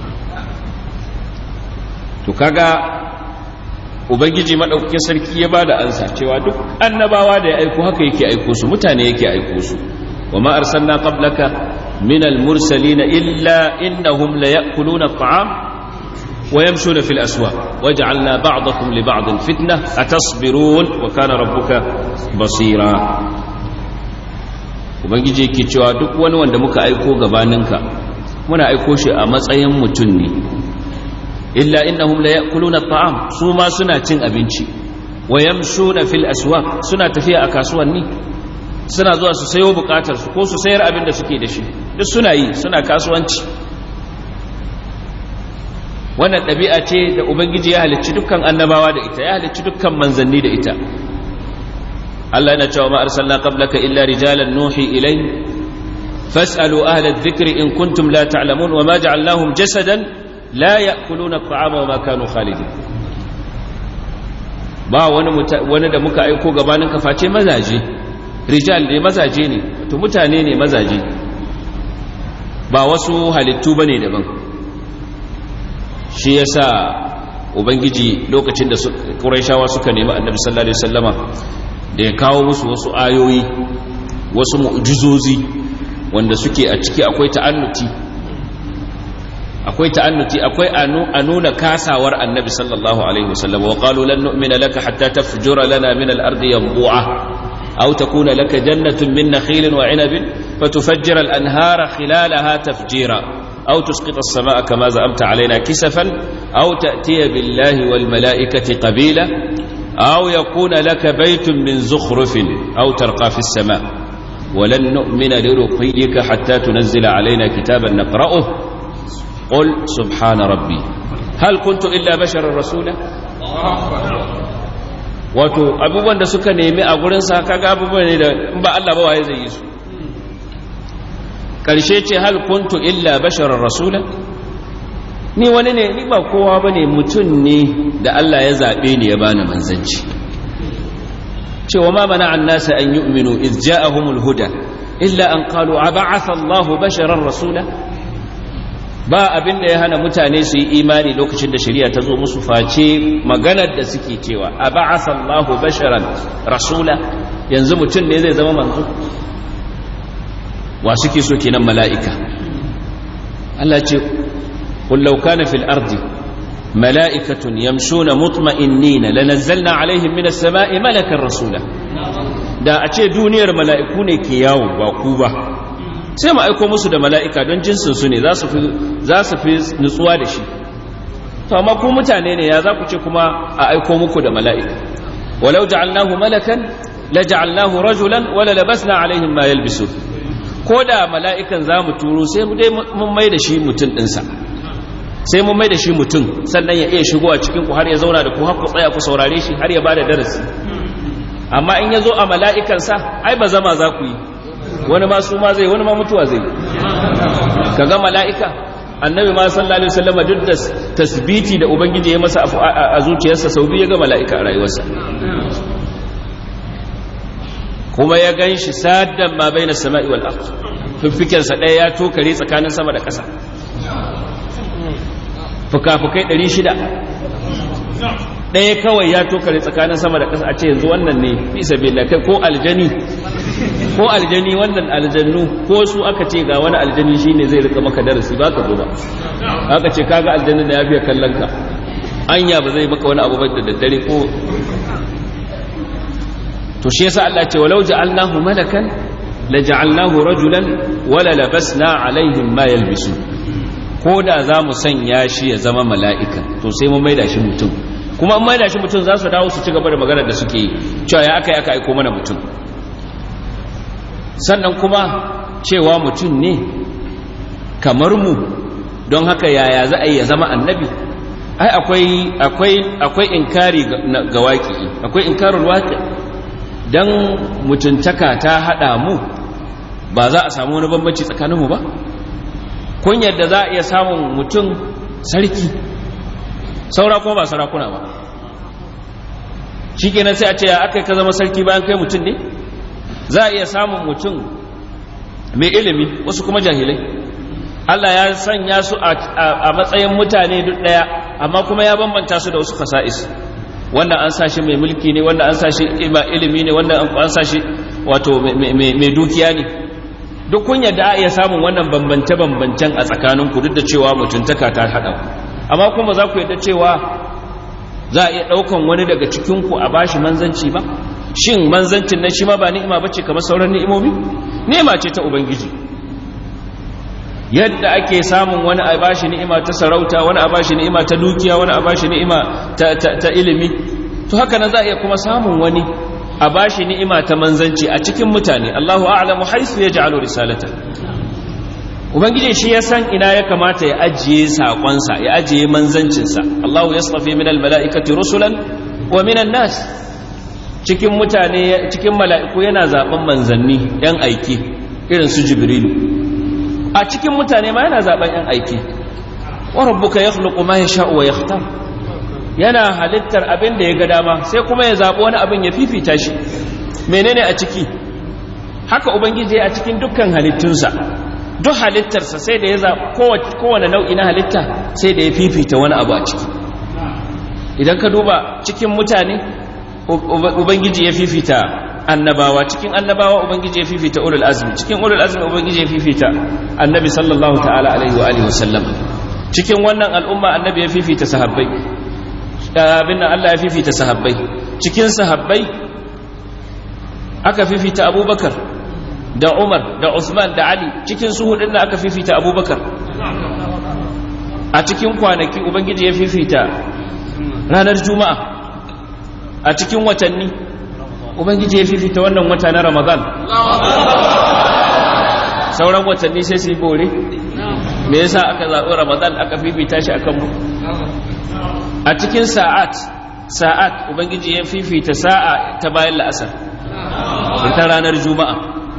to kaga ubangiji madaukakin sarki ya bada ansa cewa duk annabawa da ya aiko haka yake aiko su, mutane yake aiko su. wama arsalna qablaka minal mursalin illa innahum la ya'kuluna at'am wa yamshuna fil aswaq waj'alna ba'dakum li ba'din fitnah atasbirun wa kana rabbuka basira. ubangiji yake cewa duk wani wanda muka aiko gabaninka muna aiko shi a matsayin mutum ne, illa innahum la ya'kuluna at'am, su ma suna cin abinci, wa yamshuna fil aswaq, suna tafiya a kasuwanni, suna zuwa su sayo bukatar su ko su sayar abin da suke da shi, duk suna yi, suna kasuwanci. wannan ɗabi'a ce da ubangiji ya halicci dukkan annabawa da ita, ya halicci dukkan manzanni da ita. Allah yana cewa ma arsalna qablaka illa rijalan nuhi ilayhim fas'alu ahla adh-dhikri in kuntum la ta'lamun wa ma ja'alnahum jasadan la ya'kuluna at'ama wa ma kanu khalidin. ba wani da muka aiko gabanin ka face mazaje, rijal ne, mazaje ne, to mutane ne mazaje, ba wasu halittu bane daban. shi yasa ubangiji lokacin da quraishawa suka nemi annabi sallallahu alaihi wasallama da ya kawo musu wasu ayoyi, wasu mu'jizozi wanda suke a ciki akwai ta'annuti, akwai a nuna kasawar annabi sallallahu alaihi wasallam. wa qalu lan nu'mina laka hatta tafjura lana min al-ardi yanbu'a aw takuna laka jannatun min nakhilin wa 'inabin fatufajjira al-anhara khilalaha tafjira aw tusqita as-samaa'a kama za'amta 'alaina kisafan aw ta'tiya billahi wal mala'ikati qabila aw yakuna laka baytun min zukhrufin aw tarqa fi as-samaa' ولن نؤمن لرقيك حتى تنزل علينا كتابا نقرأه قل سبحان ربي هل كنت إلا بشرا رسولا. wato abubuwan da suka nemi a gurinsa kaga abubuwan ne da in ba Allah ba waye zai yi su. karshe ce hal kuntu illa basharar rasula, ni wani ne, ni ba kowa bane, mutum ne da Allah ya zabe ni ya bani manzanci. cewa ma mana annasa an yu'minu iz ja'ahumul huda illa an qalu ab'atha Allahu basharan rasula. ba abin da ya hana mutane su yi imani lokacin da shari'a ta zo musu face maganar da suke cewa ab'atha Allahu basharan rasula, yanzu mutum ne zai zama manzo. wa suke so kenan? mala'ika. Allah ce qul law kana fil ardi mala'ikatun yamshuna mutma'innina lanazzalna alaihim minas sama'i malakan rasula. da a ce duniyar mala'iku ne ke yawo ba ku ba, sai mu aiko musu da mala'ika don jinsin su ne za su fi nutsuwa da shi. to amma ku mutane ne, ya za ku ce kuma a aiko muku da mala'ika? walau ja'alnahu malakan la ja'alnahu rajulan wala labasna alaihim ma yalbisun. ko da mala'ikan za mu turo sai mu dai mun mai da shi mutum ɗinsa, sai mun mai da shi mutum, sannan ya iya shigowa cikin ku har ya zauna da ku, har ku tsaya ku saurare shi, har ya ba da darasi. amma in ya zo a mala'ikansa ai ba zama za ku yi, wani ma su ma zai, wani ma mutuwa zai. ka ga mala'ika, annabi ma sallallahu alaihi wasallam duk da tasbiti da ubangiji ya masa a zuciyarsa, sau biyu ya ga mala'ika a rayuwarsa, kuma ya gan shi saddan ma bai na sama'i wal ard. fiffikensa ɗaya ya tokare tsakanin sama da ƙasa, fuka-fukai 600 ɗaya kawai ya tokare tsakanin sama da ƙasa. a ce yanzu wannan ne fi sabilillah, kai ko aljani wannan aljannu ko su aka ce ga wani aljani shine zai rika maka darasi, ba ka zo ba. aka ce kaga aljannin da ya fiye kallon ka, anya ba zai maka wani abu ba da daddare ko. to shi yasa Allah ce walau ja'alnahu malakan laj'alnahu rajulan wala labasna alaihim ma yalbisun. Ko da za mu sanya shi ya zama mala'ika to sai mu maida shi mutum, kuma an maida shi mutum za su dawo su ci gaba da maganar da suke yi cewa ya aka aiko mana mutum. Sannan kuma cewa mutum ne kamar mu, don haka yaya za a yi ya zama annabi? Ai akwai inkari ga waƙi, akwai inkarul waƙi. Dan mutuntaka ta hada mu, ba za a samu wani bambanci tsakaninmu ba? Kun yadda za a iya samun mutum sarki, saura kuma ba sarakuna ba. Shikenan sai a ce ya aka ka zama sarki bayan kai mutum ne? Za a iya samun mutum mai ilimi, wasu kuma jahilai. Allah ya sanya su a matsayin mutane duk daya, amma kuma ya bambanta su da wasu khasa'is. Wannan an sa shi mai mulki ne, wannan an sa shi ilimi ne, wannan an sa shi wato mai dukiya ne. Duk kun yadda a iya samun wannan bambance-bambancen a tsakaninku duk da cewa mutuntaka ta haɗa ku. Amma kuma za ku yadda cewa za a iya ɗaukan wani daga cikinku a bashi manzanci ba? Shin manzancin nan shi ma ba ni'ima bace kamar sauran ni'imomi? Ni'ima ce ta Ubangiji. Yadda ake samun wani a bashi ni'ima ta sarauta, wani a bashi ni'ima ta dukiya, wani a bashi ni'ima ta ilimi, to haka nan za a iya kuma samun wani a bashi ni'ima ta manzanci a cikin mutane. Allahu a'lamu haythu yaj'alu risalata. Ubangiji shi ya san ina ya kamata ya ajiye sakonsa, ya ajiye manzancinsa. Allahu yastafi minal mala'ikati rusulan wa minan nas. Cikin mutane, cikin mala'iku yana zaben manzanni, yan aiki irin su Jibrilu. A cikin mutane ma yana zaben yan aiki. Wa rabbuka yakhluqu ma yasha'u wa yakhtar. Yana halittar abin da ya ga dama sai kuma ya zabi wani abin ya fifita shi. Menene a ciki? Haka Ubangiji a cikin dukkan halittunsa. Duk halittarsa sai da ya zabi kowane nau'i na halitta sai da ya fifita wani abu a ciki. Idan ka duba cikin mutane, Ubangiji ya fifita annabawa, cikin annabawa Ubangiji ya fifita ulul azmi, cikin ulul azmi Ubangiji ya fifita annabi sallallahu ta'ala alaihi wa alihi wasallam. Cikin wannan al'umma annabi ya fifita sahabbai, abin nan Allah ya fifita sahabbai. Cikin sahabbai aka fifita Abubakar da Umar da Usman da Ali, cikin su hudun nan aka fifita Abubakar. A cikin kwanaki Ubangiji ya fifita ranar Juma'a. A cikin watanni Ubangiji ya fifita wannan wata na Ramadan. Sauran watanni sai su yi bore. Me yasa aka zaɓi Ramadan aka fifita shi akan mu? A cikin sa'at Ubangiji ya fifita sa'a ta bayan la'asar, ta ranar Juma'a,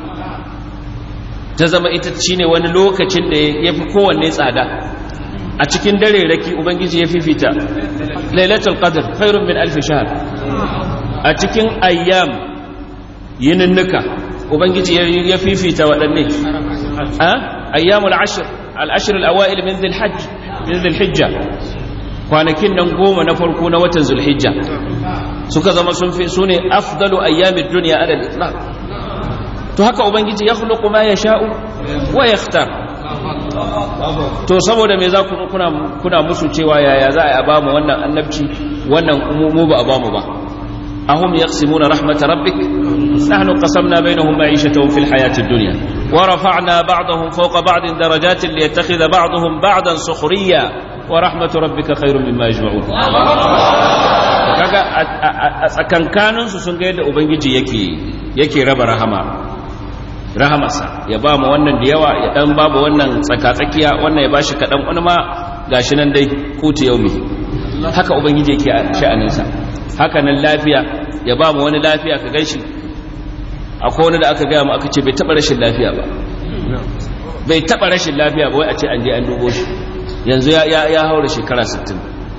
ta zama ita shine wani lokacin da ya fi kowanne tsada. A cikin dare raki Ubangiji ya fifita Lailatul Qadr khairun min alf shahr. A cikin ayyam yininnuka Ubangiji ya fifita waɗanne ayyamul ashr, al-ashr al-awail min dhil-hijja, kwanakin nan 10 na farko na watan zulhijja suka zama su ne afdalu ayyamid dunya ala al-itlaq. To haka Ubangiji ya khuluqu ma yasha'u wa yakhtar. To saboda me za ku kuna musu cewa yaya za a ba mu wannan annabci, wannan mu ba a ba mu ba? أهم يقسمون رحمة ربك نحن قسمنا بينهم معيشتهم في الحياة الدنيا ورفعنا بعضهم فوق بعض درجات ليتخذ بعضهم بعضا سخريا ورحمة ربك خير مما يجمعون. kaga a tsakankanin su sun ga yadda ubangiji yake raba rahamarsa, ya ba mu wannan da yawa, ya dan babu wannan tsakatsakiya, wannan ya bashi kadan, wani ma gashi nan dai kuti yaumi. Haka ubangiji yake sha'aninsa. Haka nan lafiya, ya ba mu wani lafiya ka gaishe. Akwai wani da aka gaya mu aka ce bai taba rashin lafiya ba, bai taba rashin lafiya ba, wai a ce an je an dubo shi yanzu ya haura shekara 60.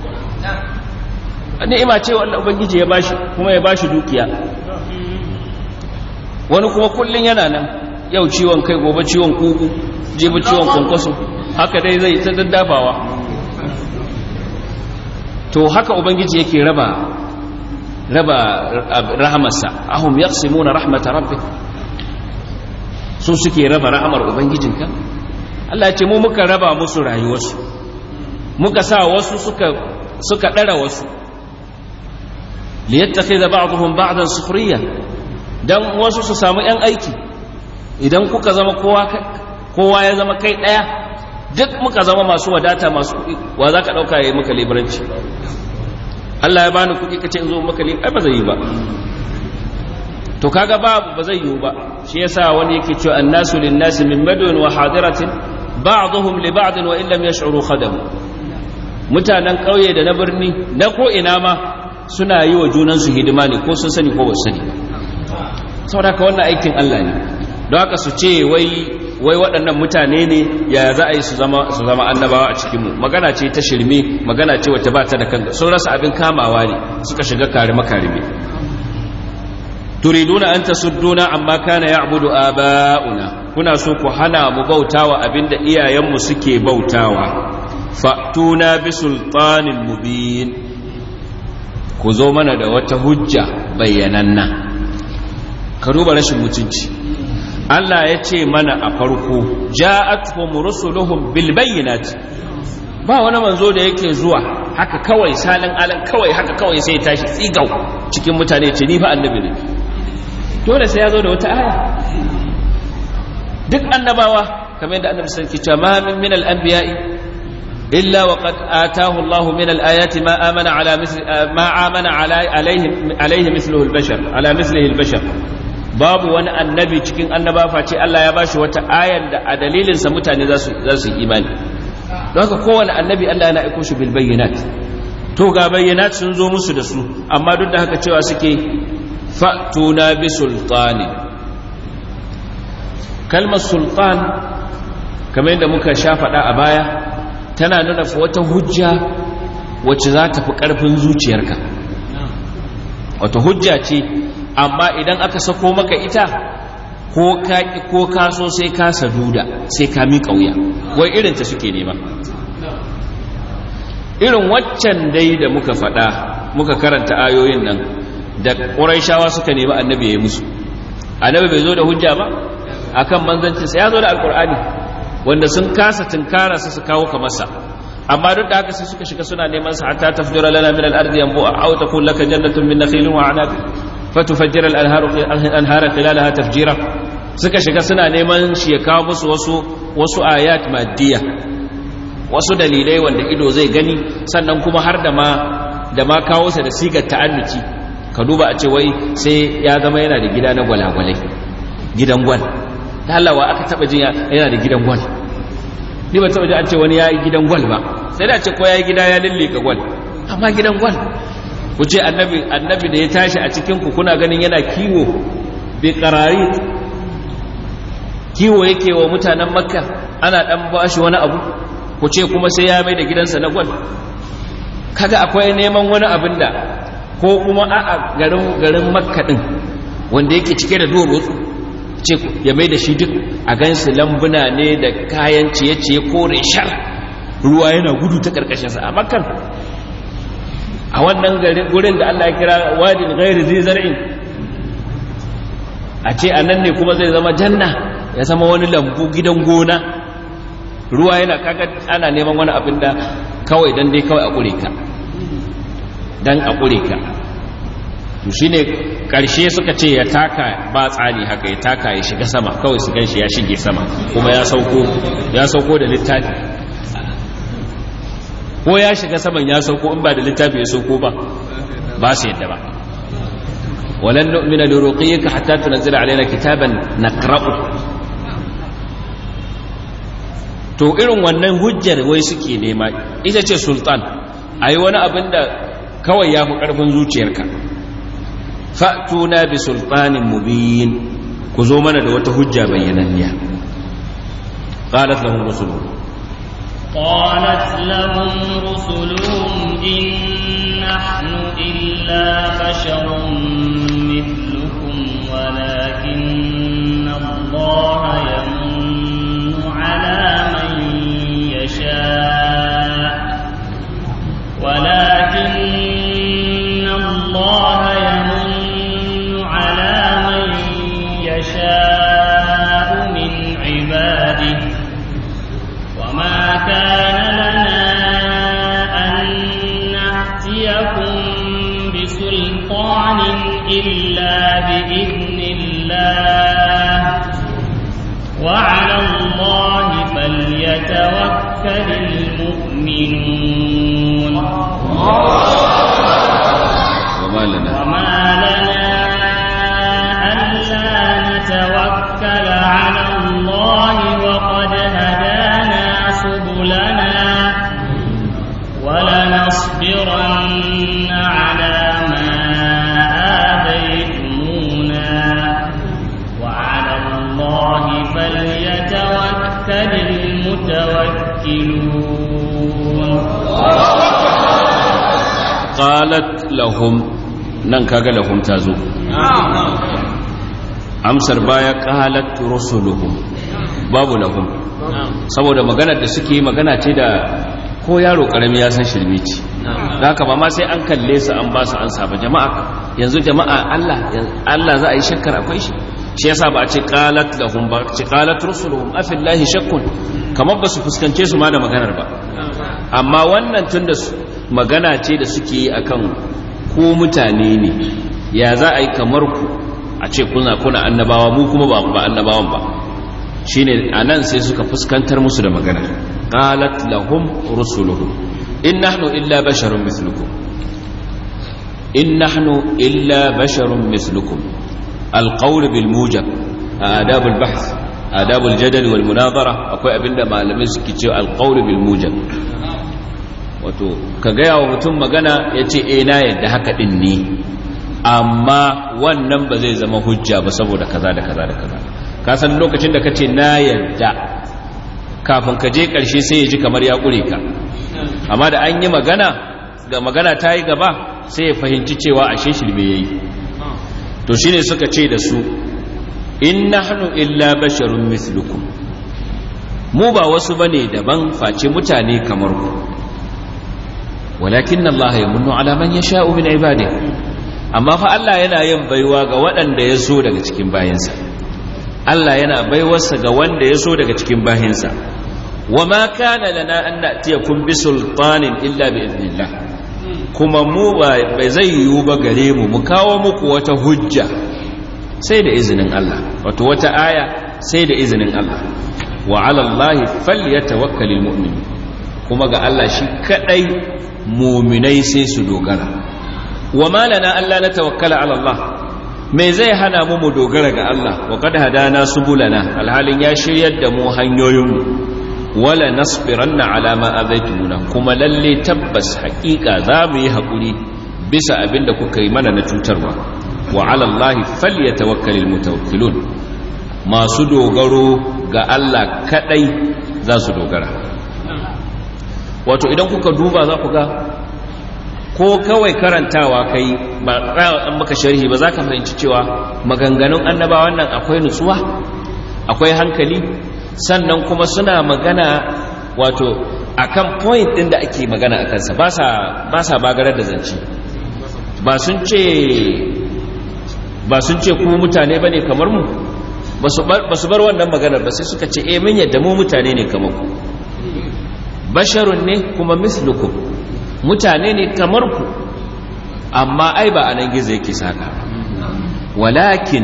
Ni'ima ce wanda ubangiji ya bashi, kuma ya bashi dukiya. Wani kuma kullun yana nan, yau ciwon kai, gobe ciwon kugu, jibi ciwon kwankwaso, haka dai zai ta daddafawa. To haka ubangiji yake raba rahamarsa. Ahum yaqsimuna rahmata rabbik, su suke raba rahamar ubangijinka. Allah ya ce mu muka raba musu rayuwarsu, muka sa wasu suka dara wasu, liyattakhidha ba'dhum ba'dan sukhriya, dan wasu su samu yan aiki, idan kuka zama kowa ya zama kai ɗaya, duk muka zama masu wadata masu kuɗi, wa za ka ɗauka ya yi maka leburanci? Allah ya bani kuɗi ka ce in zo maka leburanci, ba zai yi ba. To kaga ba zai yi ba. Shi yasa wani yake cewa annasu linnasi min madun wa hadiratin ba'dhum li ba'd wa illam yash'uru khadam. Mutanen ƙauye da na birni na ko ina ma suna yi wa junansu hidima ne, ko sun sani ko ba su sani. Saboda haka wannan aikin Allah ne. Don haka su ce wai waɗannan mutane ne ya za a yi su zama annabawa a cikinmu. Magana ce ta shirme, magana ce wata ba ta da kan, sun rasa abin kamawa ne, suka shiga karime. Turiduna an tasudduna amma kana ya'budu aba'una, kuna so ku hana mu bautawa abinda iyayenmu suke bautawa. Fa'tuna bi sultanin mubin, ku zo mana da wata hujja bayyananna. Ka duba rashin mutunci. Allah ya ce mana a farko, ja'atuhum rusuluhum bil bayyinati. Ba wani manzo da yake zuwa haka kawai salin alan kawai haka kawai sai ya tashi tsigau cikin mutane ce ni fa annabi ne. Dole sai ya zo da wata aya. Duk annabawa kamar yadda annabi sarki cewa ma min al anbiya'i illa wa qad ataahu Allahu min al ayati ma amana alayhi mithluhu al bashar ala mithlihi al bashar. Babu wani annabi cikin annaba face Allah ya bashi wata ayar da a dalilinsa mutane za su yi imani. Don haka kowane annabi Allah yana aiko shi bil bayyinat. To ga bayyinat sun zo musu da su, amma duk da haka cewa suke fa'tuna bi sultani. Kalmar sultan kamar yadda muka sha faɗa a baya tana nuna wata hujja wacce za ta fi ƙarfin zuciyarka. Wata hujja ce, amma idan aka sako maka ita ko ka so sai ka saduda, sai ka miƙa wuya. Wai irinta suke nema, irin waccan dai da muka faɗa muka karanta ayoyin nan da ƙuraishawa suka nemi annabi ya yi musu. Annabi bai zo da hujja ba akan manzancinsa, ya zo da alƙur'ani wanda sun kasa tunkara su kawo kamarsa, amma duk da haka sai suka shiga suna neman sa hatta tafjura lana min al-ardi yanbu'a aw takun laka jannatun min nakhilin wa 'anabin fatufajjira al-anhara khilalaha tafjira. Suka shiga suna neman shi ya kawo musu wasu ayat maddiya, wasu dalilai wanda ido zai gani, sannan kuma har da ma kawo sa da sigar ta'annuci. Ka duba a ce wai sai ya zama yana da gida na gwalagwalai, gidan gwal. Da Allah wa aka taba jin yana da gidan gwal? Ni ba taba jin an ce wani yayi gidan gwal ba, sai da ce ko yayi gida ya lillika gwal, amma gidan gwal. Ku ce annabi da ya tashi a cikin ku kuna ganin yana kiwo bi qarari, kiwo yake wa mutanen Makka, ana dan bashi wani abu, ku ce kuma sai ya mai da gidansa na gwal. Kaga akwai neman wani abin da, ko kuma a garin Makka din wanda yake cike da duwatsu, ce ya mai da shi duk a gansu lambuna ne da kayan ciye-ciye kore shar, ruwa yana gudu ta karkashinsa a Makka. A wannan gurin da Allah ya kira wadin ghairi zai zar'in, a ce a nan ne kuma zai zama janna, ya zama wani lambu gidan gona, ruwa yana kaga ana neman wani abin da kawai dan dai kawai a ƙure ka, dan a ƙure ka. To shine karshe suka ce ya taka ba tsani haka, ya taka ya shiga sama, kawai su ganshi ya shige sama kuma ya sauko da littafi, ko ya shiga saman ya sauko, in ba da littafi ya sauko ba su yadda ba. walan nu'mina li ruqiyyika hatta tunzila alaina kitaban naqra'u. To irin wannan hujjar wai suke nema, ita ce sultan, ayi wani abin da kawai ya fi karfin zuciyarka. fa'tuna bi sultanin mubin, ku zo mana da wata hujja bayyananniya. qalat lahum rusuluhum in nahnu illa basharun mithlukum walakinna Allaha yamunnu ala man yasha walakinna Allaha yamunnu ala man yasha min ibadihi وما كان لنا أن نأتيكم بسلطان إلا بإذن الله وعلى الله فليتوكل المؤمنون وما لنا ألا نتوكل على الله وقد هدانا سبلنا ولنصبرن على ما آذيتمونا وعلى الله فليتوكل المتوكلون. قالت لهم nan kaga lahum tazo amsar baya qalat rusuluhum babu lahum saboda maganar da suke magana ce da ko yaro karami ya san shirme ce haka ba ma sai an kalle su an ba su an saba jama'a yanzu jama'a Allah za a yi shakkar akwai shi yasa ba a ce qalat lahum ba ce qalat rusuluhum afillahi shakkun kamar ba su fuskance su ma da maganar ba amma wannan tunda magana ce da suke yi akan ko mutane ne ya za a yi kamar ku a ce kuna annabawa mu kuma ba annabawan ba shine anan sai suka fuskantar musu da magana qalat lahum rusuluhum in nahnu illa basharun mithlukum alqawl bil mujab adab al bahth adab al jadal wal munazara akwai abinda malamai suke cewa alqawl bil mujab wato ka gaya wa mutum magana ya ce na yadda haka din ne amma wannan ba zai zama hujja ba saboda kaza da kaza da kaza ka san lokacin da ka ce na yadda kafin ka je karshe sai ya ji kamar ya kure ka amma da an yi magana ga magana ta yi gaba sai ya fahimci cewa ashe shirme yayi to shine suka ce da su in nahnu illa basharun mithlukum mu ba wasu bane daban face mutane kamar ku walakin Allah yamunnu ala man yasha'u min ibadihi amma fa Allah yana yin baiwa ga waɗanda ya so daga cikin bayinsa Allah yana baiwarsa ga wanda ya so daga cikin bayinsa wama kana lana an na'tiyakum bi sultanin illa bi idnillah kuma mu ba zai yiwu ba gare mu kawo muku wata hujja sai da izinin Allah wato wata aya sai da izinin Allah wa ala Allah falyatawakkalul mu'minun kuma ga Allah shi kadai muminai sai su dogara wa malana Allah na tawakkala ala Allah me zai hana mu dogara ga Allah wa qad hadana subulana alhalin ya shiryar da mu hanyoyin mu wala nasbiranna ala ma azaitumuna kuma lalle tabbas haƙiƙa za mu yi haƙuri bisa abinda kuka yi mana na cutarwa wa ala Allah falyatawakkalul mutawakkilun masu dogaro ga Allah kadai za su dogara wato idan kuka duba za ku ga ko kawai karantawa kai ba an maka sharhi ba za ka fahimci cewa maganganun annabawan nan akwai nutsuwa akwai hankali sannan kuma suna magana wato akan point din da ake magana akan sa ba sa bagarar da zance ba sun ce ku mutane bane kamar mu ba su bar wannan maganar ba sai suka ce mun yadda mu mutane ne kamar ku basharun ne kuma mislukum mutane ne kamar ku amma ai ba anan gizo yake saka walakin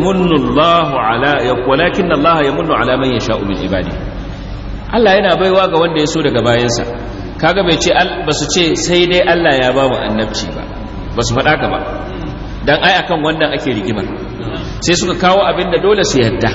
Allah yamunnu ala man yasha'u min ibadi Allah yana baiwa ga wanda ya so daga bayansa kaga bai ce basu ce sai dai Allah ya ba mu annabci ba basu faɗa ka ba dan ai akan wannan ake rigimar sai suka kawo abin da dole su yadda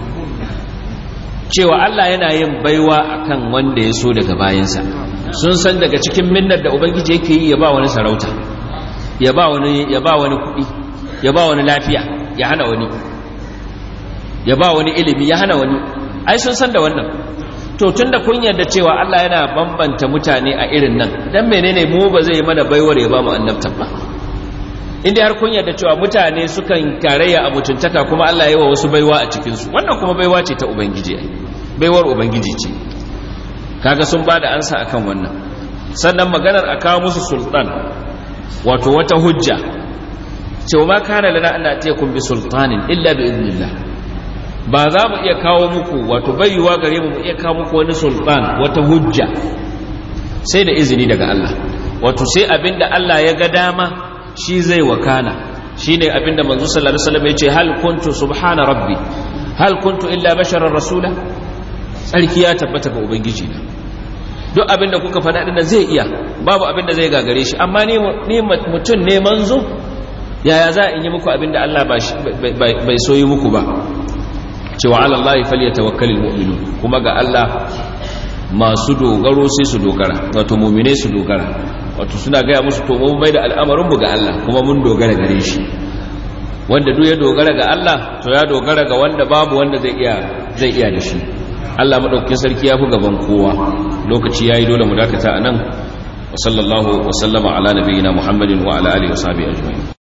cewa Allah yana yin baiwa akan wanda ya so daga bayansa sun san daga cikin minnar da ubangiji yake yi ya ba wani sarauta ya ba wani kuɗi ya ba wani lafiya ya hana wani ya ba wani ilimi ya hana wani ai sun san da wannan to tunda kun yarda cewa Allah yana bambanta mutane a irin nan dan menene mu ba zai mana baiwar ya ba mu annabta ba inda har kun yarda cewa mutane sukan karayya a mutuntaka kuma Allah ya yi wa wasu baiwa a cikin su wannan kuma baiwa ce ta ubangiji baiwar ubangiji ce kaga sun bada ansa akan wannan sannan maganar a kawo musu sultan wato wata hujja cewa ma kana lana an natiyakum bi sultanin illa bi idnillah ba za mu iya kawo muku wato bayyuwa gare mu iya kawo muku wani sultan wata hujja sai da izini daga Allah wato sai abinda Allah ya ga dama shi zai wakana shine abinda manzo sallallahu alaihi wasallam yace hal kuntu subhana rabbi hal kuntu illa basharar rasula, tsarki ya tabbata ga ubangiji na, duk abinda kuka faɗa din zai iya, babu abinda zai gagare shi, amma ni mutum ne manzo, yaya za in yi muku abinda Allah bai so yi muku ba. cewa ala Allah falyatawakkalul mu'minun, kuma ga Allah masu dogaro sai su dogara, wato mu'mine su dogara, wato suna gaya musu to mun mai da al'amarin mu ga Allah kuma mun dogara gare shi. Wanda duk ya dogara ga Allah to ya dogara ga wanda babu wanda zai iya da shi. Allah madaukakin sarki ya fi gaban kowa. Lokaci yayi dole mu dakata anan. Wa sallallahu wa sallama ala nabiyyina Muhammadin wa ala alihi wa sahbihi ajma'in.